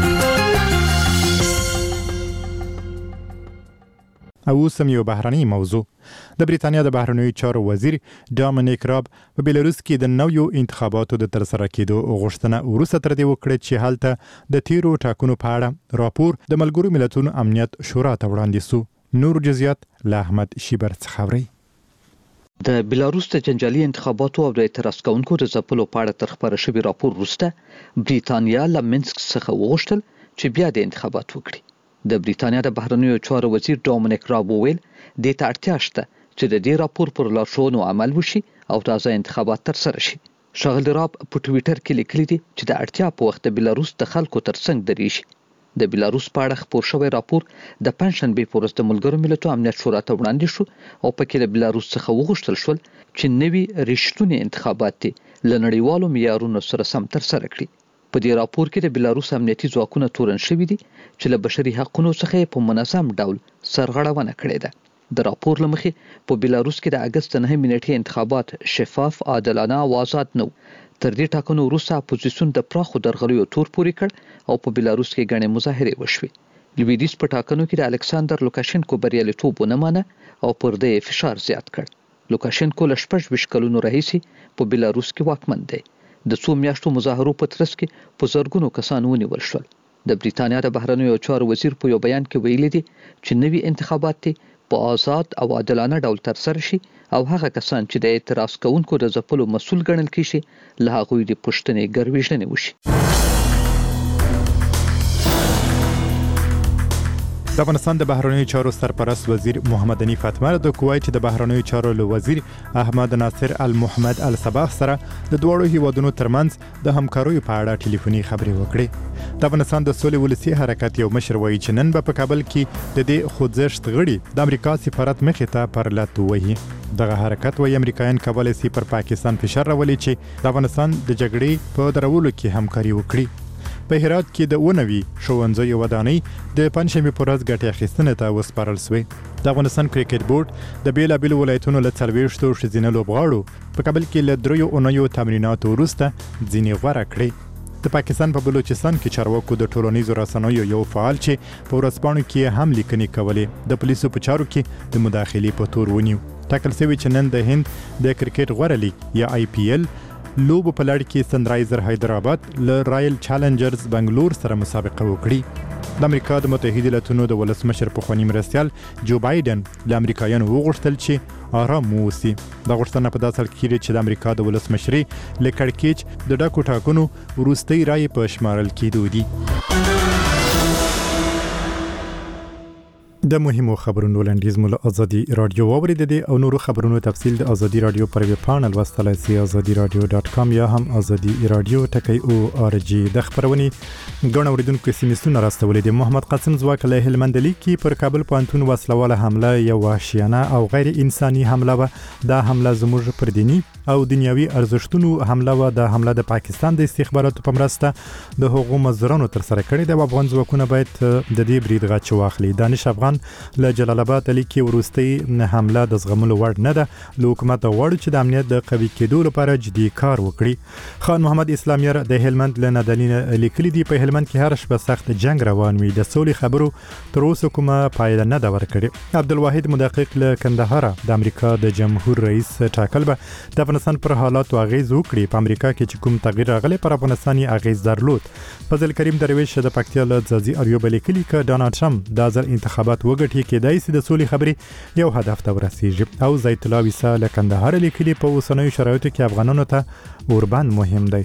او اوس هم یو بهرنۍ موضوع. د بریتانیا د بهرنیو چارو وزیر ډامینیک راب په بیلاروس کې د نویو انتخاباتو د ترسره کېدو غوښتنه وروسته تر دې وکړه چې هلته د تیرو ټاکنو په اړه راپور د ملګرو ملتونو امنیت شورا ته وړاندې سو. نور جزئیات له احمد شیبر څخه اورئ. د بیلاروس د جنجالي انتخاباتو او د اعتراض کوونکو د ځپلو په اړه تر خپاره شوي راپور وروسته بریتانیا له منسک څخه وغوښتل چې بیا د انتخابات وکړي. د بریتانیا د بهرنیو چارو وزیر ډامینیک راب وویل دې ته اړتیا شته چې د دې راپور پر لارښوونو عمل وشي او تازه انتخابات ترسره شي. ښاغلي راب په ټویټر کې لیکلي دي چې د اړتیا په وخت د بیلاروس د خلکو ترڅنګ درېږي. د بیلاروس په اړه خپور شوی راپور د پنځشنبې په ورځ د ملګرو ملتونو امنیت شورا ته وړاندې شو او پکې له بیلاروس څخه وغوښتل شول چې نوي رښتونی انتخابات له نړیوالو معیارونو سره سم ترسره کړي. په دې راپور کې د بیلاروس امنیتي ځواکونه تورن شوي دي چې له بشري حقونو څخه په منظم ډول سرغړونه کړې ده. د راپور له مخې په بیلاروس کې د اګست 9 نیټې انتخابات شفاف، عادلانه او آزاد نه. تر دې ټاکنو وروسته اپوزیسیون د پراخو درغلیو تور پورې کړ او په بیلاروس کې ګڼې مظاهرې وشوې. لویدیځ په ټاکنو کې د الکساندر لوکاشینکو بریالیتوب ونه مانه او پر دې فشار زیات کړ. لوکاشینکو له 26 کلونو راهیسې په بیلاروس کې واکمن دی. د څو میاشتو مظاهرو په ترڅ کې په زرګونو کسان ونیول شول. د بریتانیا د بهرنیو چارو وزیر په یو بیان کې ویلي دي چې نوي انتخابات په آزاد او عادلانه ډول ترسره شي او هغه کسان چې د اعتراض کوونکو د ځپلو مسؤل ګڼل کیږي له هغوی د پوښتنې ګرویژنې وشي. د افغانستان د بهرنیو چارو سرپرست وزیر محمد حنیف اتمر د کویت د بهرنیو چارو له وزیر احمد ناصر المحمد الصباح سره د دوړو هیوادونو ترمنځ د همکاریو په اړه ټلیفوني خبرې وکړې. د افغانستان د سولې ولسی حرکت یو مشر وایي چې نن په کابل کې د دې خوځښت غړي د امریکا سفارت مخې ته پر لټ وهي. دغه حرکت وایي امریکایان کولای شي پر پاکستان فشار راولي چې د افغانستان د جګړې په درولو کې همکاري وکړي. په هرات کې د اونوي ښوونځیو ودانۍ د پنځشنبې په ورځ ګټې اخیستنې ته وسپارل شوې. د افغانستان کرکټ بورډ د بیلابیلو ولایتونو له 40 ښځینه لوبغاړو په کابل کې له 3 اونیو تمریناتو وروسته ځینې غوره کړې. د پاکستان په بلوچستان کې چارواکو د ټولنیزو رسنیو یو فعال چې په ورځپاڼو کې هم لیکنې کولې د پولیسو په چارو کې د مداخلې په تور ونیو. ټاکل شوی چې نن د هند د کرکټ غوره لیګ یا IPL لوبو په لړ کې سنرایزر حیدرآباد له رایل چالنجرز بنگلور سره مسابقه وکړي. د امریکا د متحده ایالاتونو د ولسمشر پخوانی مرستیال جو بایدن له امریکایانو وغوښتل چې آرام واوسي. دا غوښتنه په داسې حال کې چې د امریکا د ولسمشرۍ له کړکېچ د ډاکو ټاکنو وروستۍ رایې په شمارل کېدو دي. د مهمو خبرونو لنډیز مو له ازادي رادیو واوریدل دي او نورو خبرونو تفصیل د ازادي رادیو پر ویب پاڼه لوستلای شئ azadiراdio.com یا هم ازادي رادیو ټکی د خبرونې غوڼه اوریدونکو سیمستونه راستولې دي. محمد قاسم ځواک له هلمند لیکي پر کابل پوهنتون وسلواله حمله یو وحشیانه او غیر انساني حمله و. دا حمله زموږ پر دینی او دنیوي ارزښتونو حمله و. د حمله د پاکستان د استخباراتو په مرسته د حقوقو مزدورانو تر سره کړې ده. افغان ځواکونه باید د دې برید غچ واخلي. دانش افغان له جلال آباد لیکي وروستۍ حمله د زغملو وړ نه ده. له حکومت غواړي چې د امنیت د قوي کېدو لپاره جدي کار وکړي. خان محمد اسلامیر د هلمند له ندالینه لیکلي دي په هلمند کې هر شپه سخت جنگ روان وي. د سولې خبرو تر اوسه کومه پایله نه ده ورکړې. عبدالواحد مدقق له کندهار د امریکا د جمهور رئیس ټاکل به د افغانستان پر حالات اغیز وکړي. په امریکا کې چې کوم تغییر راغلی پر افغانستان اغیز درلود. فضل کریم درویش د پکتیا له ځاځي اریوب لیکلي ک ډونالد ټرمپ د ځل انتخابات وګټي کېدای شي د سولې خبرې یو هدف ته ورسیږي. او زید الله ویسا له کندهار لیکلي په اوسنیو شرایطو کې افغانانو ته اوربند مهم دی.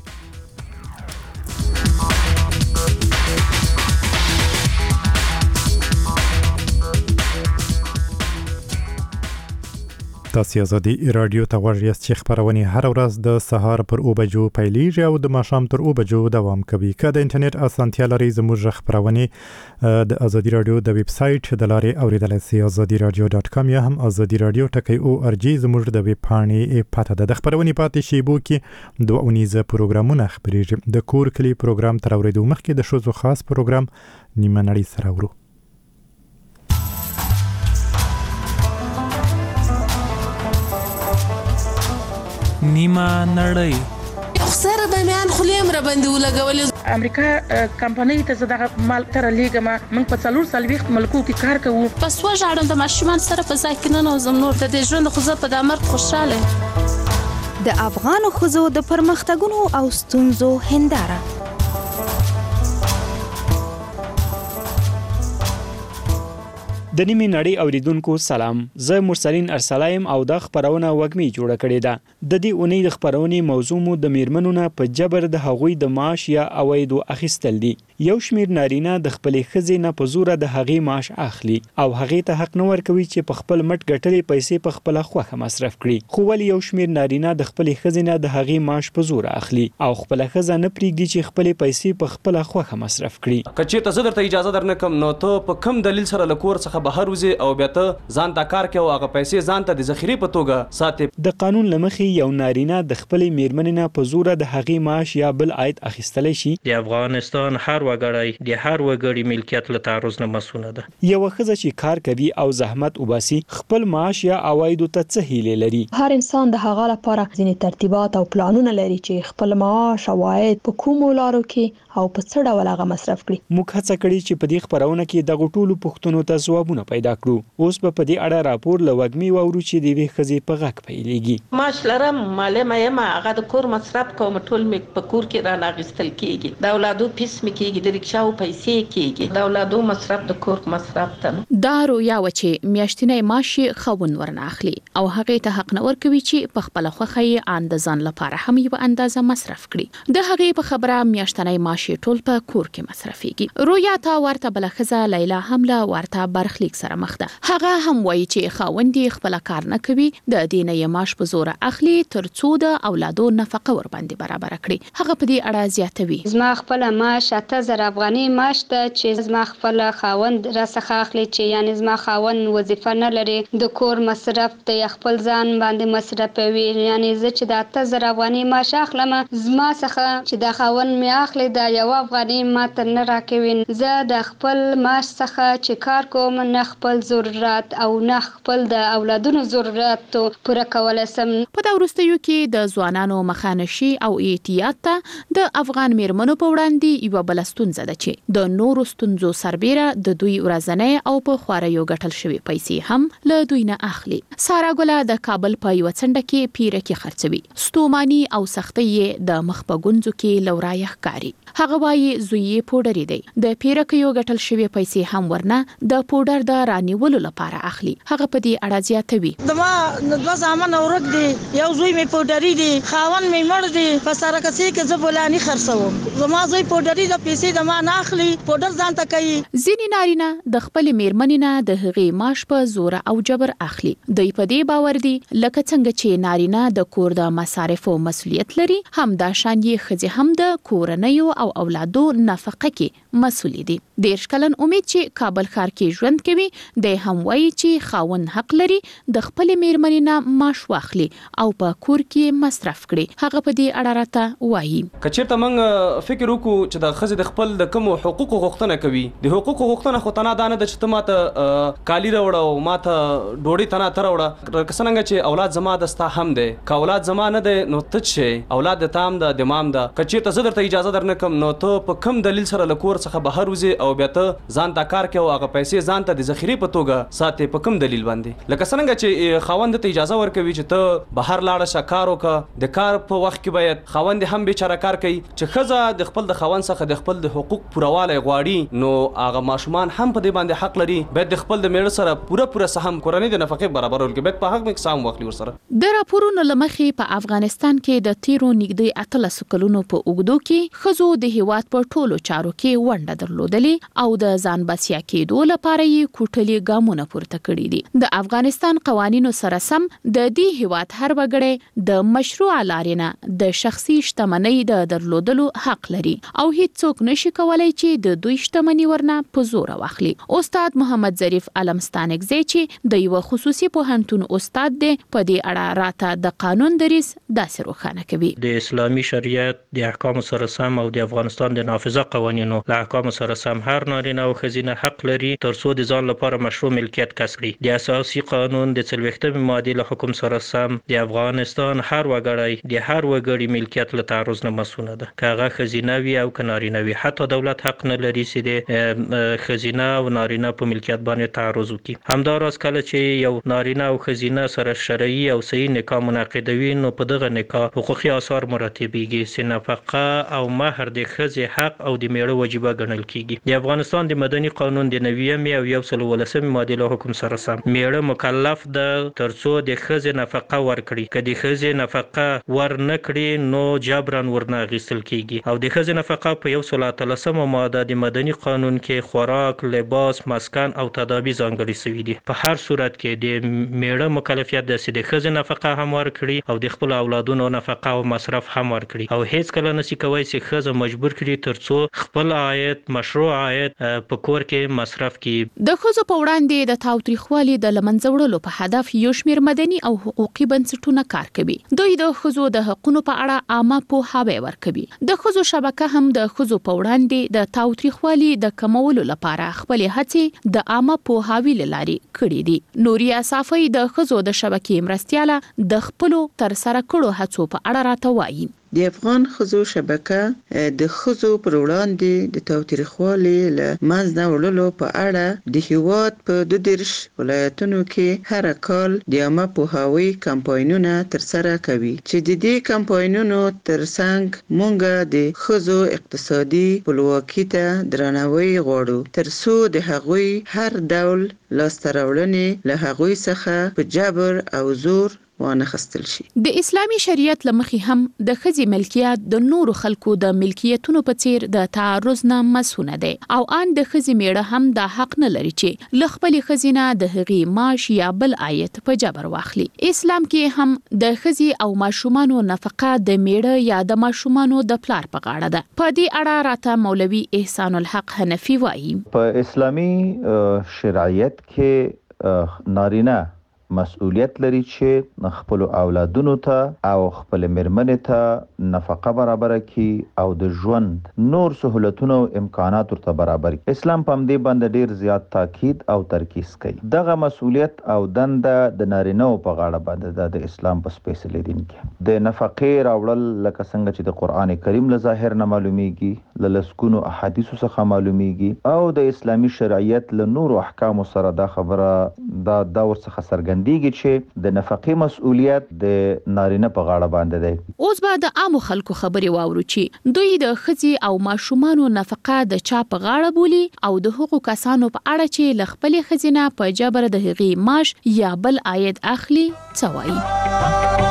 تاسو ازادي رادیو ته غوږ یاست چې خبرونه هر ورځ د سهار پر 9 بجو پیلېږي او د ماښام تر 9 بجو دوام کوي. که د انټرنیټ اسانتیا لري زموږ خبرونه د ازادي رادیو د ویب سټ د لارې اوریدلای شئ azadiراdio.com یا هم azadiراdio.org زموږ د ویب پاڼې پته ده. د خبرونه پاتې شیبو کې دوه اونیزه پروګرامونه خبرېږي. د کور کلی پروګرام تر اوریدو مخکې د شوزو خاص پروګرام نیمه نړۍ سره ورو. نیمه نړۍ خسر به میان خلیم را باندې ولګول. امریکا کمپنۍ ته زده مال تر لیګما موږ په 4 ملکو کې کار کوو. پس وژاړم د ماشومان سره په ځای کې نه نوزم نور د دې ژوند خو زه په دامر خوشاله. د افغان خزو د پرمختګونو او ستونزو هنداره. د نیمه نړۍ اوریدونکو سلام. زه مرسلین ارسلایم او د خبرونه وګمی جوړه کړې ده. د دې اونۍ د خبرونې موضوع مو د میرمنو نه په جبر د هغوی د معاش یا عوایدو اخیستل دي. یو شمیر نارینه د خپل خزې نه په زور د هغې معاش اخلي او هغې ته حق نه ورکوي چې په خپل مټ ګټلې پیسې په خپل خوخه مصرف کړي. خو ولې یو شمیر نارینه د خپل خزې نه د هغې معاش په زور اخلي او خپل خزه نه پریږدي چې خپل پیسې په خپل خوخه مصرف کړي. کچې ته زه درته اجازه درنکم نو ته په کم دلیل سره لکور څخه بهر وځي او بیا ته ځان ته کار کوي او هغه پیسې ځان ته د ذخیره په توګه ساتي. د قانون لمخې یو نارینه د خپل میرمنې نه په زور د هغې معاش یا بل عاید اخیستلی شي. د افغانستان هر وګړی د هر وګړي ملکیت له تعرض نه مسؤله ده. یو ښځه چې کار کوي او زحمت وباسي خپل معاش یا عوایدو ته څه هیلې لري. هر انسان د هغه لپاره ځینې ترتیبات او پلانونه لري چې خپل معاش او عواید په کومو لارو کې او په څه ډول هغه مصرف کړي. موږ هڅه کړې چې په دې خبرونه کې دغه ټولو پوښتنو ته ځوابونه ګامونه پیدا کړو. اوس په دې اړه راپور له وګمي واورو چې د وی خزي په غک پیلېږي. ماش لرم معلمه یم هغه د کور مصرف کوم ټول می په کور کې را ناغستل کیږي. د اولادو پیس می کیږي د رکشاو پیسې کیږي. د اولادو مصرف د کور مصرف ته دا رویا و چې میاشتنی ماشي خون ورنه اخلي او هغه ته حق نه ورکوي چې په خپل خوخه اندازان لپاره هم یو اندازه مصرف کړي. د هغه په خبره میاشتنی ماشي ټول په کور کې مصرفيږي. رویا ته ورته بلخزه لیلا حمله ورته برخلیک سره مخ ده. هغه هم وایي چې خاوندې خپل کار نه کوي د دینه یماش په زور اخلي ترڅو د اولادو نفقه ور باندې برابر کړي. هغه په دې اړه زیاتوي. زما خپل معاش 8000 افغاني معاش ته چې زما خپل خاوند راڅخه اخلي چې یعنی زما خاوند وظیفه نه لري د کور مصرف ته خپل ځان باندې مصرفوي. یعنی زه چې د 8000 افغاني معاش اخلم زما څخه چې د خاوند می اخلي د 1 افغاني ماته نه راکوي. زه د خپل معاش څخه چې کار کوم نه خپل ضرورت او نه خپل د اولادونو ضرورت پوره کولای سم. په دا وروستیو کې د ځوانانو مخانشي او احتیاط ته د افغان میرمنو په وړاندې یو بلستونزه ده چې د نورو ستونزو سربېره د دوی ورځنۍ او په خواريو ګټل شوی پیسې هم له دوی نه اخلي. سارا ګله د کابل په یو څنډه کې پیره کې خرڅوي. ستوماني او سختي د مخ په ګونځو کې لورایخ کاری. هغه وايي زوی پوډری دی. د پیره کې یو ګټل شوی پیسې هم ورنه د پوډر د رانیولو لپاره اخلي. هغه په دې اړه زیاتوي. دما د زمان اورک دی یو زوی می پوډری دی خاون می مړ دی په سره کسي کې زه بولانی خرڅوم. زما زوی پوډری د پیسې د ما نه اخلي پوډر ځان ته کوي. ځینې نارینه د خپل میرمنې نه د هغې معاش په زور او جبر اخلي. دوی په دې باور دي لکه څنګه چې نارینه د کور د مصارفو مسؤلیت لري هم دا شان یې خځې هم د کورنیو او اولادو نفقه کې مسؤل دي. ډیر کلن امید چې کابل ښار کې ژوند کوي د هم وایي چې خاوند حق لري د خپل میرمنې نه معاش واخلي او په کور کې مصرف کړي. هغه په دې اړه راته وایي کچېرته موږ فکر وکړو چې د خځې د خپل د کوم حقوقو غوښتنه کوي د حقوقو غوښتنه خو تنه دانه د چې ته ماته کالی راوړه او ماته ډوډۍ تنه تر وړه څنګه چې اولاد زما د ستا هم دی که اولاد زما نه دی نو ته چې اولاد د تام د دمام ده کچېرته زه درته اجازه درنه کوم نو ته په کم دلیل سره له کور څخه بهر وځې او بیا ته ځان ته کار کوي او هغه پیسې ځان ته د ذخیرې په توګه ساتې په کم دلیل باندې لکه څنګه چې خاوند ته اجازه ورکوي چې ته بهر لاړه شه کار وکړه د کار په وخت کې باید خاوند هم بیچاره کار کوي چې ښځه د خپل د خاوند څخه د خپل د حقوق پوروالی غواړي نو هغه ماشومان هم په دې باندې حق لري باید د خپل د میړه سره پوره سهم کورنۍ د نفقې برابرول کې باید په حق کې سهم واخلي ورسره. د راپورونو له مخې په افغانستان کې د تیرو نږدې 18 کلونو په اوږدو کې ښځو د هیواد په ټولو چارو کې ونډه درلودلې او د ځان بسیا کېدو لپاره یې کوټلي ګامونه پورته کړي دي. د افغانستان قوانینو سره سم د دې هیواد هر وګړی د مشروع لارې نه د شخصي شتمنۍ د درلودلو حق لري او هیڅوک نشي کولای چې د دوی شتمنۍ ورنه په زور واخلي. استاد محمد ظریف علمستانکزی چې د یو خصوصي پوهنتون استاد دی په دې اړه راته د قانون دریس داسې روښانه کوي. د اسلامي شریعت د احکام سره سم او د افغانستان د نافذه قوانینو له احکام سره سم هر نارینه او ښځینه حق لري ترڅو د ځان لپاره مشروع ملکیت کسب کړي. د اساسي قانون د 40مې ماده له حکم سره سم د افغانستان هر وګړی د هر وګړي ملکیت له تعرض نه مسؤل ده که هغه ښځینه وي او که نارینه وي. حتی دولت حق نه لري چې د ښځینه او نارینه په ملکیت باندې تعرض وکړي. همداراز کله چې یو نارینه او ښځینه سره شرعي او صحیح نکاح منعقدوي نو په دغه نکاح حقوقي آثار مرتبېږي چې نفقه او مهر د ښځې حق او د میړه وجیبه ګڼل کیږي. د افغانستان د مدني قانون د 90مې او 113مې ماده له حکم سره سم میړه مکلف ده ترڅو د ښځې نفقه ورکړي. که د ښځې نفقه ور نه کړي نو جبران ورنه اخیستل کیږي او د ښځې نفقه په 113مه ماده د مدني قانون کې خوراک، لباس، مسکن او تدابیر ځانګړي شوي دي. په هر صورت کې د میړه مکلفیت ده چې د ښځې نفقه هم ورکړي او د خپل اولادونو نفقه او مصرف هم ورکړي او هیڅ کله نشي کوي چې ښځه مجبور کړي ترڅو خپل عاید مشروع عاید په کور کې مصرف کړي. د ښځو په وړاندې د تاوتریخوالي د لمنځه وړلو په هدف یو شمېر مدني او حقوقي بنسټونه کار کوي. دوی د ښځو د حقوقو په اړه عامه پوهاوی ورکوي. د ښځو شبکه هم د ښځو په وړاندې د تاوتریخوالي د کمولو لپاره خپل هڅې د عامه پوهاوی لاري کړې دي. نوریا صافی د ښځو د شبکې مرستياله د خپل تر سره کړو هڅو په اړه راته وایي. د افغان ښځو شبکه د ښځو پر وړاندې د تاوتریخوالي له منځ نه وړلو په اړه د هیواد په 32 ولایتونو کې هر کال د عامه پوهاوي کمپاینونه ترسره کوي چې د دې کمپاینونو ترڅنګ مونږ د ښځو اقتصادي خپلواکي ته درناوی غواړو ترڅو د هغوی هر ډول لاسته راوړنې له هغوی څخه په جبر او زور وانخستل شي. د اسلامي شریعت لمخې هم د ښځې ملکیت د نورو خلکو د ملکیتونو په څیر د تعرض نه مسونه دی او ان د ښځې میړه هم د حق نه لري چې ل خپل خزینه د هغې معاش یا بل عاید په جبر واخلي. اسلام کې هم د ښځې او ماشومانو نفقه د میړه یا د ماشومانو د پلار په غاړه ده. په دې اړه راته مولوي احسان الحق حنفي وایي په اسلامي شریعت کې نارینه مسؤلیت لري چې خپل اولادونو ته او خپل مرمنې ته نفقه برابر کړي او د ژوند نور سہولتونو او امکانات ورته برابر کړي. اسلام په دې باندې ډیر زیات تاکید او ترکیز کوي. دغه مسؤلیت او دنده د نارینه په غاړه باندې د اسلام په سپیشلی دین کې د نفقې راوړل لکه څنګه چې د قران کریم له ظاهر نه معلومیږي له لسکونو احادیثو څخه معلومیږي او د اسلامي شریعت له نور احکام سره دا خبره دا دور څخه سرګند دیږي چې د نفقې مسؤلیت د نارینه په غاړه باندې دی. اوس به د عامو خلکو خبرې واورو چې دوی د ښځې او ماشومانو نفقه د چا په غاړه بولي او د هغو کسانو په اړه چې ل خپل خزینه په جبر د هغې معاش یا بل عاید اخلي څه وایي.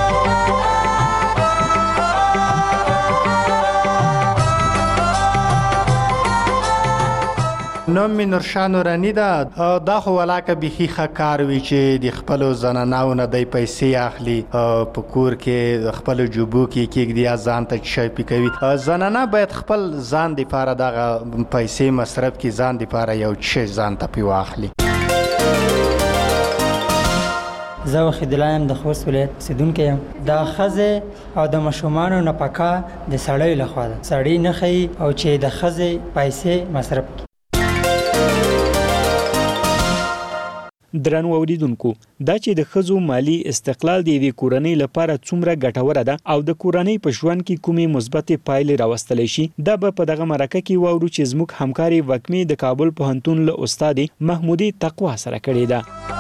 نوم می نورشاه نورانی ده. دا خو ولاکه بیخي ښه کار وي چې د خپلو زنانو نه دی پیسې اخلي په کور کې د خپلو جوبو کې کېږدي ځان ته شی پکوي. زنانه باید خپل ځان دپاره دغه پیسې مصرف کړي ځان دپاره یو شی ځان ته پې واخلي. زه وحید الله یم د خوست ولایت اوسېدونکی یم. د ښځې او د ماشومانو نفقه د سړیو لخوا ده. سړی نه ښیي او چې د ښځې پیسې مصرف کړي. درنو اوریدونکو دا چې د ښځو مالی استقلال د یوې کورنۍ لپاره څومره ګټوره ده او د کورنۍ په ژوند کې کومې مثبتې پایلې راوستلی شي دا به په دغه مرکه کې واورو چې زموږ همکاري وکمې د کابل پوهنتون له استاد محمودي تقوا سره کړې ده.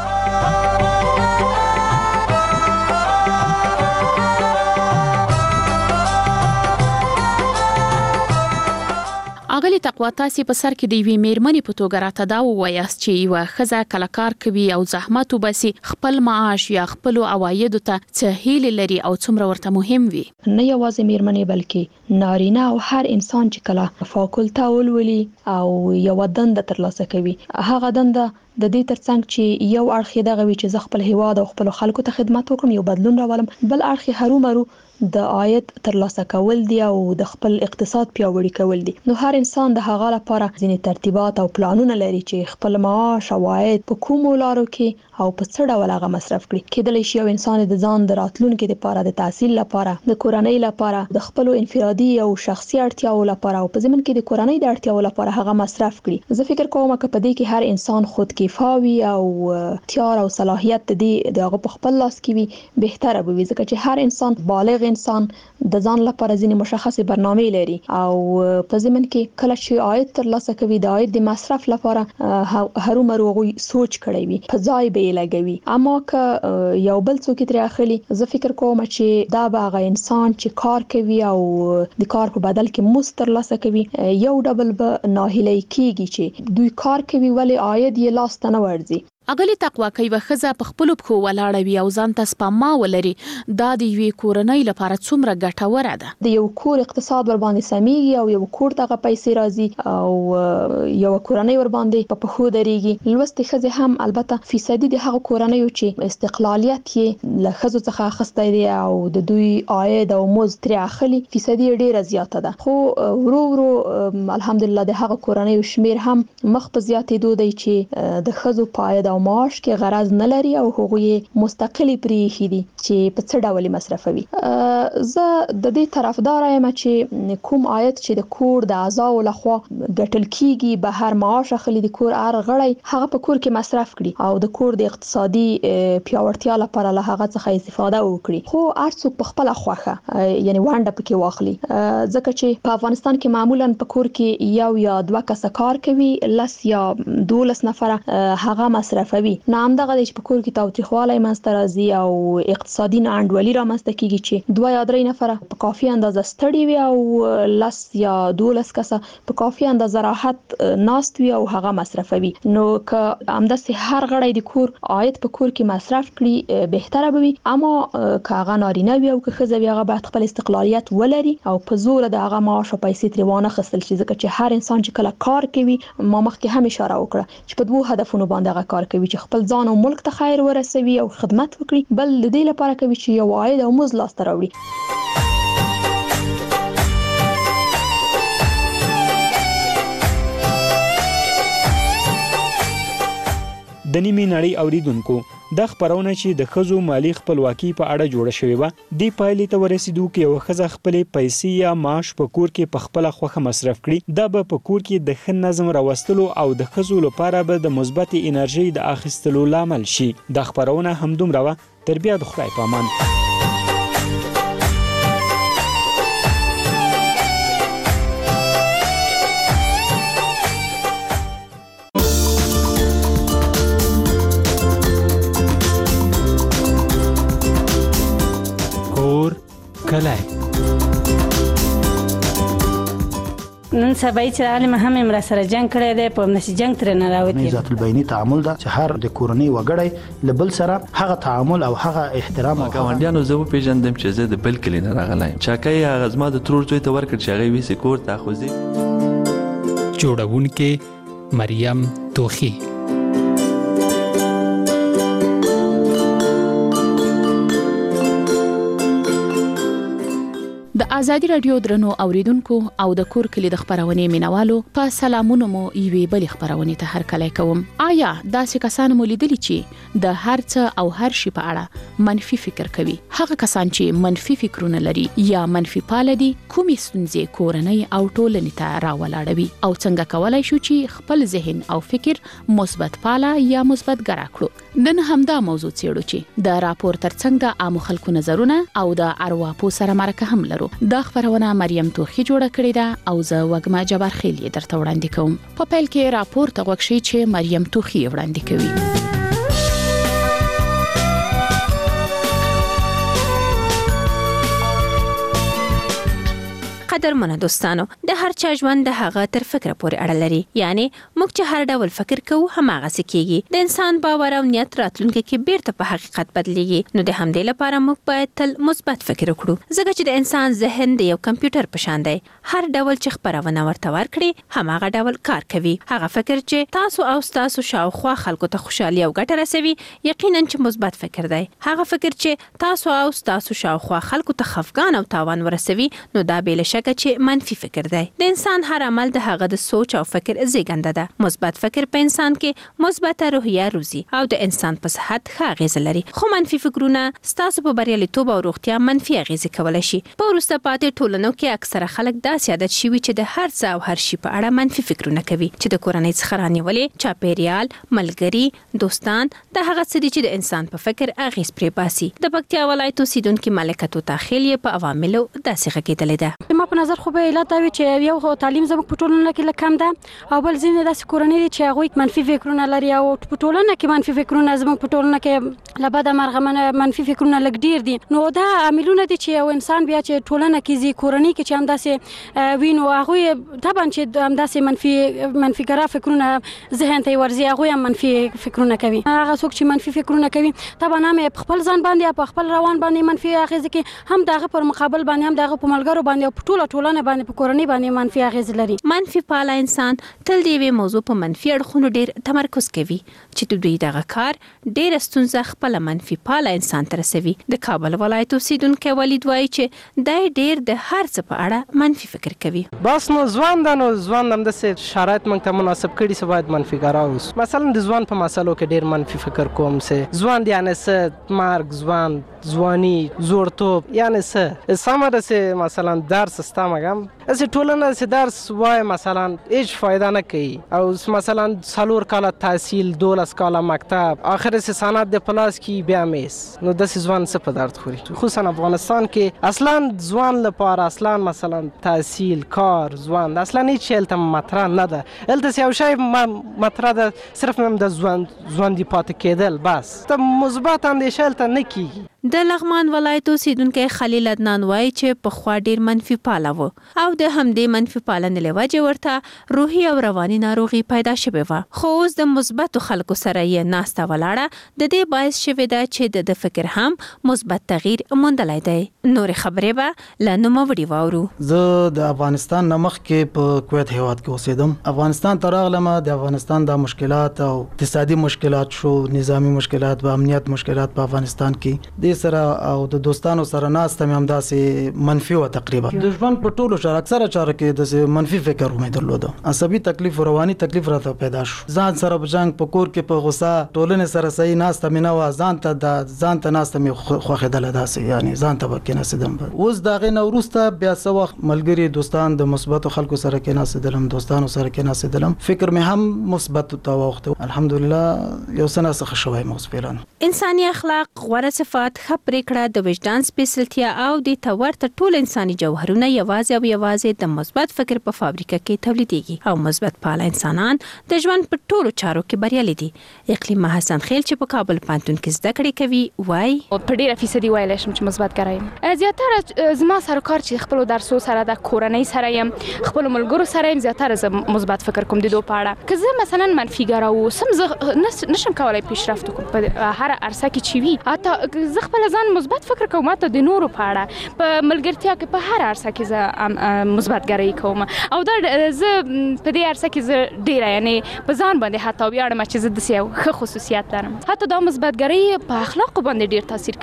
اغلی تقوا تاسو په سر کې د وی میرمنې په توګه راته دا وایاست چې یو ښځه کله کار کوي او زحمت وباسي خپل معاش یا خپل عواید ته څه هیله لري او څومره ورته مهم وي. نه یوازې میرمنې بلکې نارینه او هر انسان چې کله فاکولته ولولي او یو دنده ترلاسه کوي هغه دنده د دې ترڅنګ چې یو اړخ دغه وی چې خپل هیواد او خپل خلکو ته خدمت وکړم یو بدلون راولم بل اړخ هرومرو د عاید ترلاسه کول دي او د خپل اقتصاد پیاوړي کول دي. نو هر انسان د هغه لپاره ځینې ترتیبات او پلانونه لري چې خپل معاش او عاید په کومو لارو کې او په څه ډول هغه مصرف کړي. کېدلی شي یو انسان د ځان د راتلونکي لپاره د تحصیل لپاره د کورنۍ لپاره د خپل انفرادي او شخصي اړتیاو لپاره او په ضمن کې د کورنۍ د اړتیاو لپاره هغه مصرف کړي. زه فکر کوم چې په دې کې هر انسان خودکفاوي او اختیار او صلاحیت د هغه په خپل لاس کې وي بهتره به وي ځکه چې هر انسان بالغ انسان د ځان لپاره ځینې مشخصه برنامه لري او په ضمن کې کله چې عاید ترلاسه کوي د عاید د مصرف لپاره هرومرو غوي سوچ کړی وي په ځای به لګوي. اما که یو بل څوک ترې اخلي زه فکر کوم چې دا به هغه انسان چې کار کوي او د کار په بدل کې مزد ترلاسه کوي یو ډول به ناهیلی کیږي چې دوی کار کوي ولی عاید یې لاس ته نه ورځي. اغلی تقوا کوي وخزه په خپل پخو ولاړ وي او ځان ته سپما ولري دا د یوې کورنۍ لپاره څومره ګټوره ده. د یو کور اقتصاد ور باندې سميږي او یو کور ته پیسې راځي او یو کورنۍ ور باندې په پخو دريږي. لوستي خزه هم البته فیصدي د هغه کورنۍ چې استقلالیت یې له خزو څخه اخیسته دي او د دوی عاید او مزد تر اخلي فیصدي ډیره زیاته ده. خو ورو ورو الحمدلله د هغه کورنۍ شمیر هم مخ په زیاتېدو دی چې د خزو پاید او معاش کې غرض نه لري او هغوی مستقلی پریخي دي چې په څه ډول مصرفوي. زه د دې طرفدار یم چې کوم عاید چې د کور د اعضاء لخوا ګټل کیږي به هر معاش اخلي د کور هر غړی هغه په کور کې مصرف کړي او د کور د اقتصادي پیاوړتیا لپاره له هغه څخه استفاده وکړي. خو هر څوک په خپل خوخه یعنی وانډه پکې واخلي، ځکه چې په افغانستان کې معمولا په کور کې یو یا دوه کس کار کوي، لس یا 12 نفره هغه مصرفوي. نه همدغه چې په کور کې تاوتریخوالی منځته راځي او اقتصادي ناانډولي رامنځته کیږي چې 2 یا 3 نفره په کافي اندازه ستړي وي او لس یا 12 کس په کافي اندازه راحت ناست وي او هغه مصرفوي. نو که همداسې هر غړی د کور عاید په کور کې مصرف کړي بهتره به وي، اما که هغه نارینه وي او که ښځه وي هغه باید خپل استقلالیت ولري او په زور د هغه معاش او پیسې ترې وانه خستل شي، ځکه چې هر انسان چې کله کار کوي ما مخکې هم اشاره وکړه چې په 2 هدفونو باندې هغه کار کوي چې خپل ځان او ملک ته خیر ورسوي او خدمت وکړي، بل د دې لپاره کوي چې یو عاید او مزد لاسته راوړي. د نیمې نړۍ اوریدونکو د خبرونه چې د خزو مالی خپلواکي په اړه جوړه شوې و د پایلې ته ورسېدو کې یو خزه خپل پیسې یا معاش په کور کې په خپل خوخه مصرف کړي، دا به په کور کې د ښه نظم راوستلو او د خزو لپاره به د مثبت انرژي د اخیستلو لامل شي. د خبرونه همدومره و، تر بیا د خدای په امان. کلای نن سبا چې عالم هم امر سره جنگ کړی دی، په نشي جنگ تر نه راوتی. ذات البینی تعامل دا چې هر د کورنۍ وګړی لبل سره هغه تعامل او هغه احترام او ګاونډیانو زه پیژندم چې زه د بل کلی نه راغلایم. چاکای هغه زما د ترور زوی ته ورکړ چې هغه ویسې کور ته خوځي. جوړونکې مریم توخی. د ازادي رادیو درنو اوریدونکو او د کور کلی د خبرونې مینوالو په سلامونه مو یوې بل خبرونې ته هر کله کوم. آیا داسې کسان مو لیدلی چې د هر څه او هر شي په اړه منفي فکر کوي؟ هغه کسان چې منفي فکرونه لري یا منفي پال دي کومې ستونزې کورنۍ او ټولنې ته راولاړوي او څنګه کولای شو چې خپل ذهن او فکر مثبت پاله یا مثبت ګرا کړو؟ نن همدا موضوع څېړو چې د راپور ترڅنګ د عامو خلکو نظرونه او د ارواپو سره مرکه هم لرو. دا خبرونه مریم توخی جوړه کړې ده او زه وګما جبار خیل درته وړاندې کوم. په پیل کې راپور ته وښیي چې مریم توخی وړاندې کوي. قدرمنه دوستانو، د هر چا ژوند د هغه تر فکر پورې اړه لري. یعنی موږ چې هر ډول فکر کوو هماغه سکیږي. د انسان باور او نیت راتلونکي کې بیرته په حقیقت بدلیږي. نو د همدې لپاره موږ باید تل مثبت فکر وکړو، ځکه چې د انسان ذهن د یو کمپیوټر په شان دی. هر ډول چې خبرونه ورته ورکړي هماغه ډول کار کوي. هغه فکر چې تاسو او تاسو شاوخوا خلکو ته خوشحالي او ګټه رسوي یقینا چې مثبت فکر دی. هغه فکر چې تاسو او تاسو شاوخوا خلکو ته خفګان او تاوان ورسوي نو دا به لشک چې منفي فکر دی. د انسان هر عمل د هغه د سوچ او فکر زیږنده ده. مثبت فکر په انسان کې مثبت روحیه روزي او د انسان په صحت ښه اغیز لري. خو منفي فکرونه ستاسو په بریالیتوب او روغتیا منفي اغیز کولای شي. په وروسته پاتې ټولنو کې اکثره خلک داسې عادت شوي چې د هر څه او هر شي په اړه منفي فکرونه کوي، چې د کورنۍ څخه رانیولې چاپیریال، ملګری، دوستان د هغه څه دي چې د انسان په فکر اغیز پرې باسي. د پکتیا ولایت اوسیدونکو ملکه توتا خیل په عواملو داسې غږېدلې ده. ما په نظر خو به علت وي چې یو تعلیم زموږ په ټولنه کې لکم ده او بل ځینې داسې کورنۍ دي چې هغوی منفي فکرونه لري او په ټولنه کې منفي فکرونه زموږ په ټولنه کې له بده مرغه منفي فکرونه لږ ډیر دي. نو دا عاملونه دي چې یو انسان بیا چې ټولنه کې زی کورنۍ کې چې هم داسې وینو هغوی طبعا چې هم داسې منفي ګرا فکرونه ذهن ته ورځي، هغوی هم منفي فکرونه کوي. هغه څوک چې منفي فکرونه کوي طبعا هم خپل ځان باندې په خپل روان باندې منفي اغیزه کوي، هم دغه پر مقابل باندې هم دغه په ملګرو باندې او په ټول ټوله ټولنه باندې په کورنۍ باندې منفي اغیز لري. منفي پاله انسان تل د یوې موضوع په منفي اړخونو ډیر تمرکز کوي چې د دوی دغه کار ډیر ستونزه خپل منفي پاله انسان ته رسوي. د کابل ولایت اوسیدونکي ولید وایي چې د ډیر د هر څه په اړه منفي فکر کوي. بس نو ځوان د څه شرایط موږ ته مناسب کړي څه باید منفي ګرا اوس. مثلا د ځوان په مسلو کې ډیر منفي فکر کوم څه ځوان دی یعنی څه مرګ ځوان ځواني زورتوب یعنی څه سمه ده څه مثلا درس استامګم از ټولنه څه درس وای مثلا هیڅ فایده نه کوي او مثلا 4 کاله تحصیل 12 کاله مکتب اخر څه سند د پلاس کی بیا میس نو د ځوان څه په درد خوري. خصوصا افغانستان کې اصلا ځوان لپاره اصلا مثلا تحصیل کار ځوان اصلا هیڅ چلته مطرح نه ده. الته یو شی مطرح ده صرف هم د ځوان دی پاتې کېدل بس ته مثبت اندیشه الته نه کیږي. د لغمان ولایت اوسیدونکي خلیل عدنان وایي چې په خوا ډیر منفي پاله و او د همدې منفي پالنې له وجې ورته روحي او رواني ناروغي پیدا شوې وه. خو اوس د مثبتو خلکو سره یې ناسته ولاړه د دې باعث شوې ده چې د فکر هم مثبت تغییر موندلی دی. نورې خبرې به له نوموړي واورو. زه د افغانستان نه مخکې په کویت هیواد کې اوسېدم. افغانستان ته راغلم. د افغانستان د مشکلات او اقتصادي مشکلات شو نظامی مشکلات و امنیت مشکلات په افغانستان کې د سره او د دوستانو سره ناسته مې همداسې منفي و تقریبا د ژوند په ټولو چارو اکثره چارو کې د منفي فکر مې درلوده. عصبي تکلیف او رواني تکلیف راته پیدا شو. ځان سره په جنگ په کور کې په غوسه ټولنې سره صحیح ناسته مې نه و ځان ته ناسته مې خوښېدله داسې یعنی ځان ته به کېناستېدم. اوس د هغې نه وروسته بیا څه وخت ملګري دوستان د مثبتو خلکو سره کېناستېدلم دوستانو سره کېناستېدلم فکر مې هم مثبت ته واوښته. الحمدلله یو څه ناڅه ښه شوی یم اوس فعلا. انساني اخلاق غوره صفات ښه پرېکړه د وجدان سپېڅلتیا او د ته ورته ټول انساني جوهرونه یوازې د مثبت فکر په فابریکه کې تولیدېږي او مثبت پاله انسانان د ژوند په ټولو چارو کې بریالي دي. اقلیم حسن خیل چې په کابل پوهنتون کې زده کړې کوي وایي په ډیره فیصدي ویلی شم چې مثبت ګرا یم. زیاتره زما سره کار چې خپلو درسو سره د کورنۍ سره یم خپلو ملګرو سره یم زیاتره زه مثبت فکر کوم د دوی په اړه. که زه مثلا منفي ګرا اوسم زه نشم کولی پیشرفت وکړم په هر عرصه کې چې وي. حتی زه خپل ځان مثبت فکر کوم ته د نورو په اړه په ملګرتیا کې په هر عرصه کې زه مثبت ګرایي کوم او دا زه په دې عرصه کې زه ډیره یعنی په ځان باندې حتی ویاړم چې زه داسې یو ښه خصوصیت لرم. حتی دا مثبت ګرایي په اخلاقو باندې ډیر تاثیر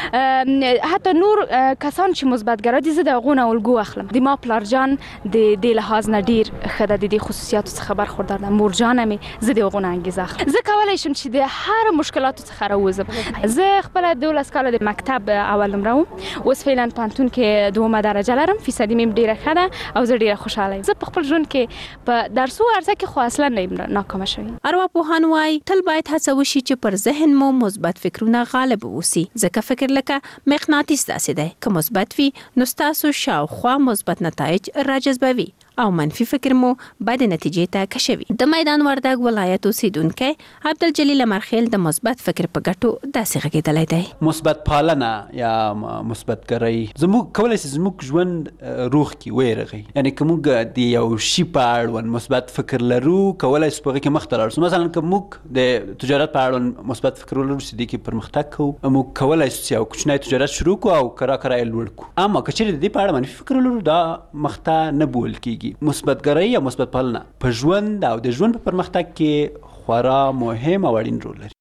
کوي. حتی نور کسان چې مثبت ګرا دي زه د هغو نه الګو اخلم. د ما پلارجان د دې لحاظ نه ډیر ښه ده د دې خصوصیاتو څخه برخوردار ده. مورجانه مې زه د هغو نه انګیزه اخلم. زه کولی شم چې د هر مشکلاتو څخه راووځم. زه خپله 12 کاله د مکتب اول نمره وم. اوس فعلا پوهنتون کې 2 درجه لرم. فیصدي مې ډیره ښه ده او زه ډیره خوشحاله یم. زه په خپل ژوند کې په درسو عرصه کې خو اصلا نه یم ناکامه شوې. ارواپوهان وایي تل باید هڅه وشي چې پر ذهن مو مثبت فکرونه غالب اوسي ځکه فکر لکه مغناطیس داسې دی که مثبت وي نو ستاسو شاوخوا مثبت نتایج راجذبوي او منفي فکر مو بد نتیجې ته کشوي. د میدان وردګ ولایت اوسیدونکی عبدالجلیل مرخیل د مثبت فکر په ګټو داسې غږېدلی دی. مثبت پالنه یا مثبت ګرایي زموږ کولی شي زموږ ژوند روح کې ویرغي. یعنی که موږ د یو شي په اړوند مثبت فکر لرو کولی شو په هغې کې مخته لاړ شو. مثلا که موږ د تجارت په اړوند مثبت فکر ولرو چې دې کې پرمختګ کوو موږ کولی شو چې یو کوچنی تجارت شروع کړو او کرا یې لوړ کړو. اما که چېرې د دې په اړه منفي فکر ولرو دا مخته نه بول کېږي. مثبت ګرایي یا مثبت پالنه په ژوند او د ژوند په پرمختګ کې خورا مهم او اړین رول لري.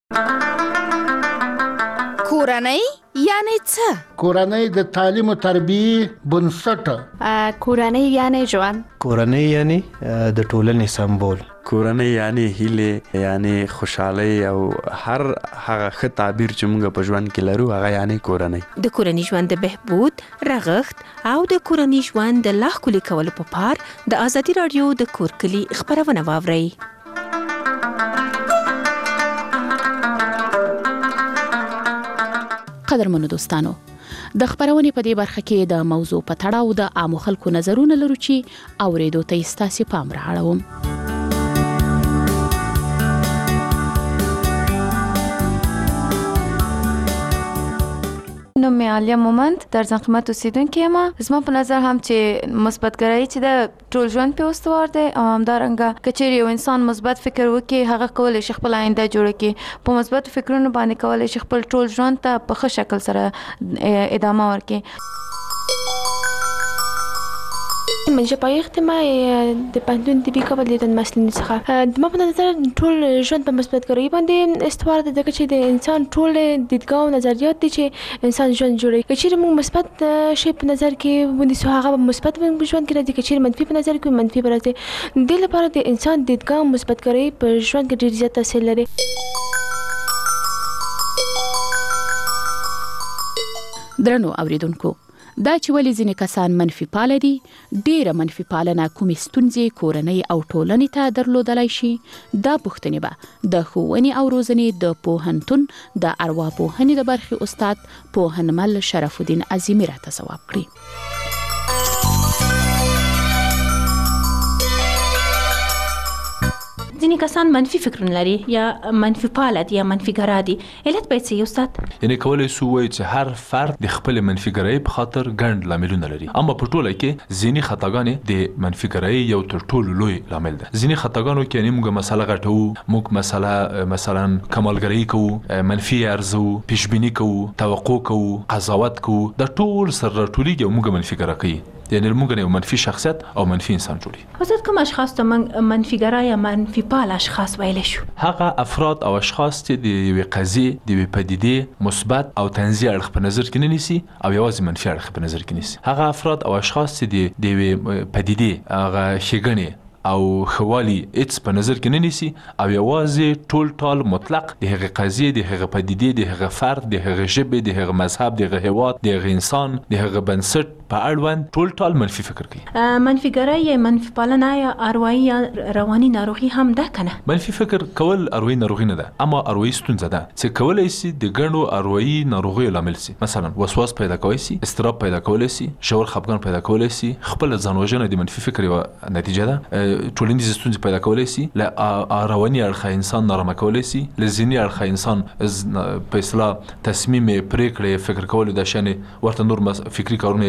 کورنۍ یعنی څه؟ کورنۍ د تعلیم او تربیې بنسټ. کورنۍ یعنی ژوند. کورنۍ یعنی د ټولنې سمبول. کورنۍ یعنی هیله یعنی خوشحالي او هر هغه ښه تعبیر چې موږ په ژوند کې لرو هغه یعنی کورنۍ. د کورنۍ ژوند د بهبود رغښت او د کورنۍ ژوند د لا ښکلي کولو په پار د ازادي راډیو د کور کلي خپرونه واورئ. قدرمنو دوستانو د خبرونې په دې برخه کې د موضوع په تړاو د عامو خلکو نظرونه لرو چې اورېدو ته ستاسو پام رااړوم. نوم مې عالیه مومند در قیمت اوسیدونکې یم. زما په نظر هم چې مثبت ګرایي چې د ټول ژوند پې استوار دی او همدارنګه که چیرې یو انسان مثبت فکر وکړي هغه کولی شي خپل آینده جوړه کړي. په مثبتو فکرونو باندې کولی شي خپل ټول ژوند ته په ښه شکل سره ادامه ورکړي. منجه پایښت ما د پانتون طبي قبل د مسلین څخه د ما په نظر ټول ژوند په مثبت کړی باندې استوار د دغه چې د انسان ټول دیدګاو نظریات دي چې انسان ژوند جوړي کچېر موږ مثبت شی په نظر کې ونی سو هغه مثبت ژوند کې راځي کچېر منفي په نظر کې منفي راځي د لپاره د انسان دیدګاو مثبت کړی په ژوند کې ډیر زیات تاثیر لري. درنو اوریدونکو دا چې ولې ځینې کسان منفي پاله دي ډیره منفي پالنه کومې ستونزې کورنۍ او ټولنې ته درلودلای شي دا پوښتنې به د ښوونې او روزنې د پوهنتون د ارواپوهنې د برخې استاد پوهنمل شرف الدین عظیمی راته ځواب کړي. ځینې کسان منفي فکرونه لري یا منفي پاله دي یا منفي ګرا دي علت باید څه استاد؟ یعنی کولای سو وایي چې هر فرد د خپل منفي ګرایي په خاطر ګڼ لاملونه لري اما په ټوله کې ځینې خطاګانې د منفي ګرایي یو تر ټولو لوی لامل ده. ځینې خطاګانو کې یعنی موږ مسله غټو موږ مسله مثلا کمالګرایي کوو منفي ارزو پیشبینی کوو توقع کوو قضاوت کوو د ټول سره ټولېږي او موږ منفي ګرا کوي یعنی موږ نه منفي شخصیت او منفي انسان جوړي. استاد کوم اشخاص ته منفي ګرا یا منفي پال اشخاص ویل شو؟ هغه افراد او اشخاص چې د یوې قضیې د یوې پدیدې مثبت او طنزي اړخ په نظر کې نه نیسي او یوازې منفي اړخ په نظر کې نیسي. هغه افراد او اشخاص چې د یوې پدیدې هغه ښېګڼې او خوالي هیڅ په نظر کې نه نیسي او یوازې ټول مطلق د هغه قضیې د هغه پدیدې د هغه فرد د هغه ژبې د هغه مذهب د هغه هیواد د هغه انسان د هغه بنسټ په اړوند ټول منفي فکر کوي. منفي ګرایي یا منفي پالنه یا اروايي یا رواني ناروغي هم ده کنه؟ منفي فکر کول اروايي ناروغي نه ده اما اروايي ستونزه ده چې کولای شي د ګڼو اروايي ناروغیو لامل شي. مثلا وسواس پیدا کوي شي استراب پیدا کوي شي شعور خپګان پیدا کوي شي خپل ځان وژنه د منفي فکر یو نتیجه ده. ټولنیز ستونزې پیدا کولی شي له رواني اړخه انسان نارامه کولی شي له ذهني اړخه انسان په اصطلاح تصمیم پرېکړې فکر کولو د شانې ورته نور فکري کارونه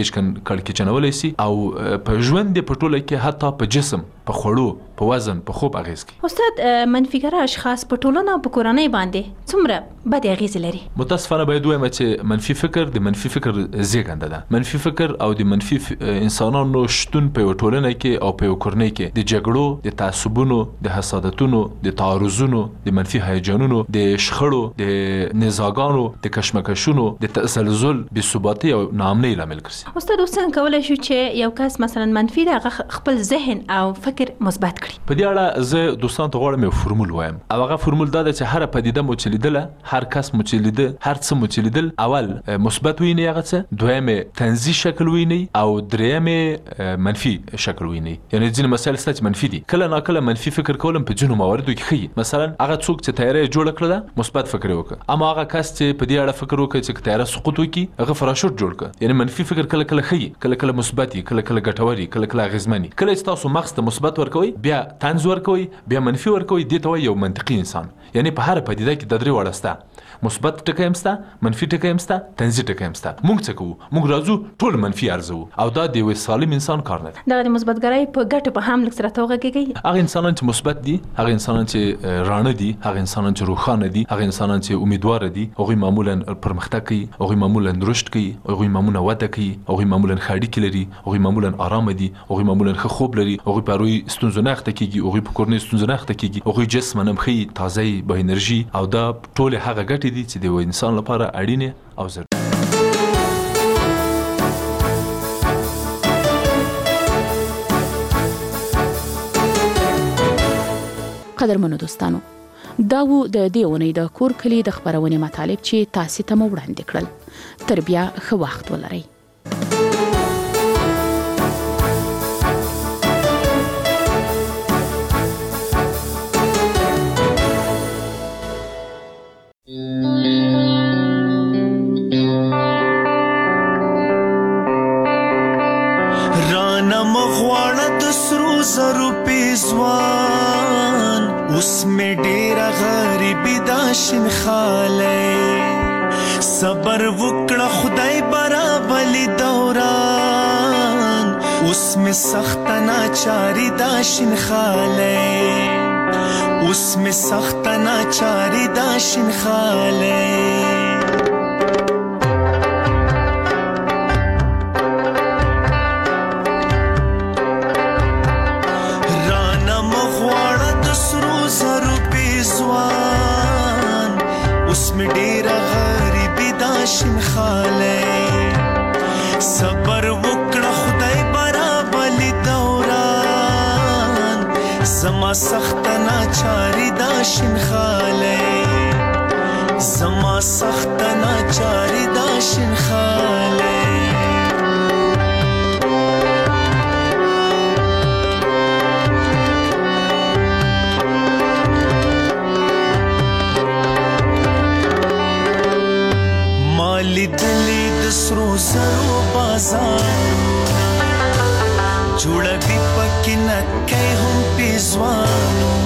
کړکېچنولی شي او په ژوند په ټوله کې حتی په جسم په خوړو په وزن په خوب اغیز کوي. استاد منفي ګرا اشخاص په ټولنه او په کورنۍ باندې څومره بد اغیز لري؟ متاسفانه باید وایم چې منفي فکر د منفي فکر زیږنده ده. منفي فکر او د منفي انسانانو شتون په ټولنه کې او په کورنۍ کې د جګړو د تعصبونو د حسادتونو د تعارضونو د منفي هیجانونو د شخړو د نزاګانو د کشمکشونو د تسلسل بې ثباتي او ناامنۍ لامل ګرځي. استاد څنګه کولای شو چې یو کس مثلا منفي د خپل ذهن او فکر مثبت کړي؟ په دې اړه زه دوستانو ته غواړم یو فرمول وایم او هغه فرمول دا ده چې هر پدیده مو چې لیدله هر کس مو چې لیده هر څه مو چې لیدل اول مثبت ویني هغه څه دویمه طنزي شکل ویني او دریمه منفي شکل ویني. یعنی ځینې مسایل ستاسو منفي دي کله ناکله منفي فکر کولم په ځینو مواردو کې ښیي. مثلا هغه څوک چې تیارې جوړ کړل مثبت فکر وکړه اما هغه کس چې په دې اړه فکر وکړي چې تیارې سقوط وکړي هغه فراشوت جوړ کړ. یعنی منفي فکر کله کله ښیي کله کله مثبت کله کله ګټوري کله کله اغیزمني. کله چې تاسو مغز ته مثبت ورکوي بیا طنز ورکوي بیا منفي ورکوي دې ته یو منطقي انسان. یعنی په هر پدیده کې د درې وړه سته مثبت ټکی هم سته منفي ټکی هم سته طنزي ټکی هم سته. موږ څه کوو موږ راځو ټول منفي ارزو او دا د یو سالم انسان کار نه دی. دا د مثبت ګرایي په ګټه په هم لکه سره توګه هغه انسانان چې مثبت دي هغه انسانان چې رانه دي هغه انسانان چې روښانه دي هغه انسانان چې امیدوار دي هغه معمولا پرمختګ کوي هغه معمولا رشد کوي هغه معمولا وده کوي هغه معمولا خاړي لري هغه معمولا آرام دي هغه معمولا ښه خوب لري هغه په روي ستونزو نه اخته کیږي هغه په کورنۍ ستونزو نه اخته کیږي هغه جسم نه مخې تازه به انرژي او دا ټول هغه ګټې دي چې د انسان لپاره اړینه او ضروري. قدرمنو دوستانو دا و د دې اونۍ د کور کلی د خبرونې مطالب چې تاسو ته مو وړاندې کړل. تر بیا ښه وخت ولرئ. زرو پیزوان اوس می ډیره غریبی دا شین خاله صبر وکړه خدای برابلی دوران اوس می سخت ناچاری دا شین خاله اوس می سخت ناچاری دا شین خاله ډېره غریبي دا شینخالی صبر وکړه خدای برابرلی دوران زما سخت ناچاری دا شینخالی زما سخت ناچاری دا شینخالی لیدلی د سرو زرو بازارونه جوړوي پکې نکۍ هم پیزوانونه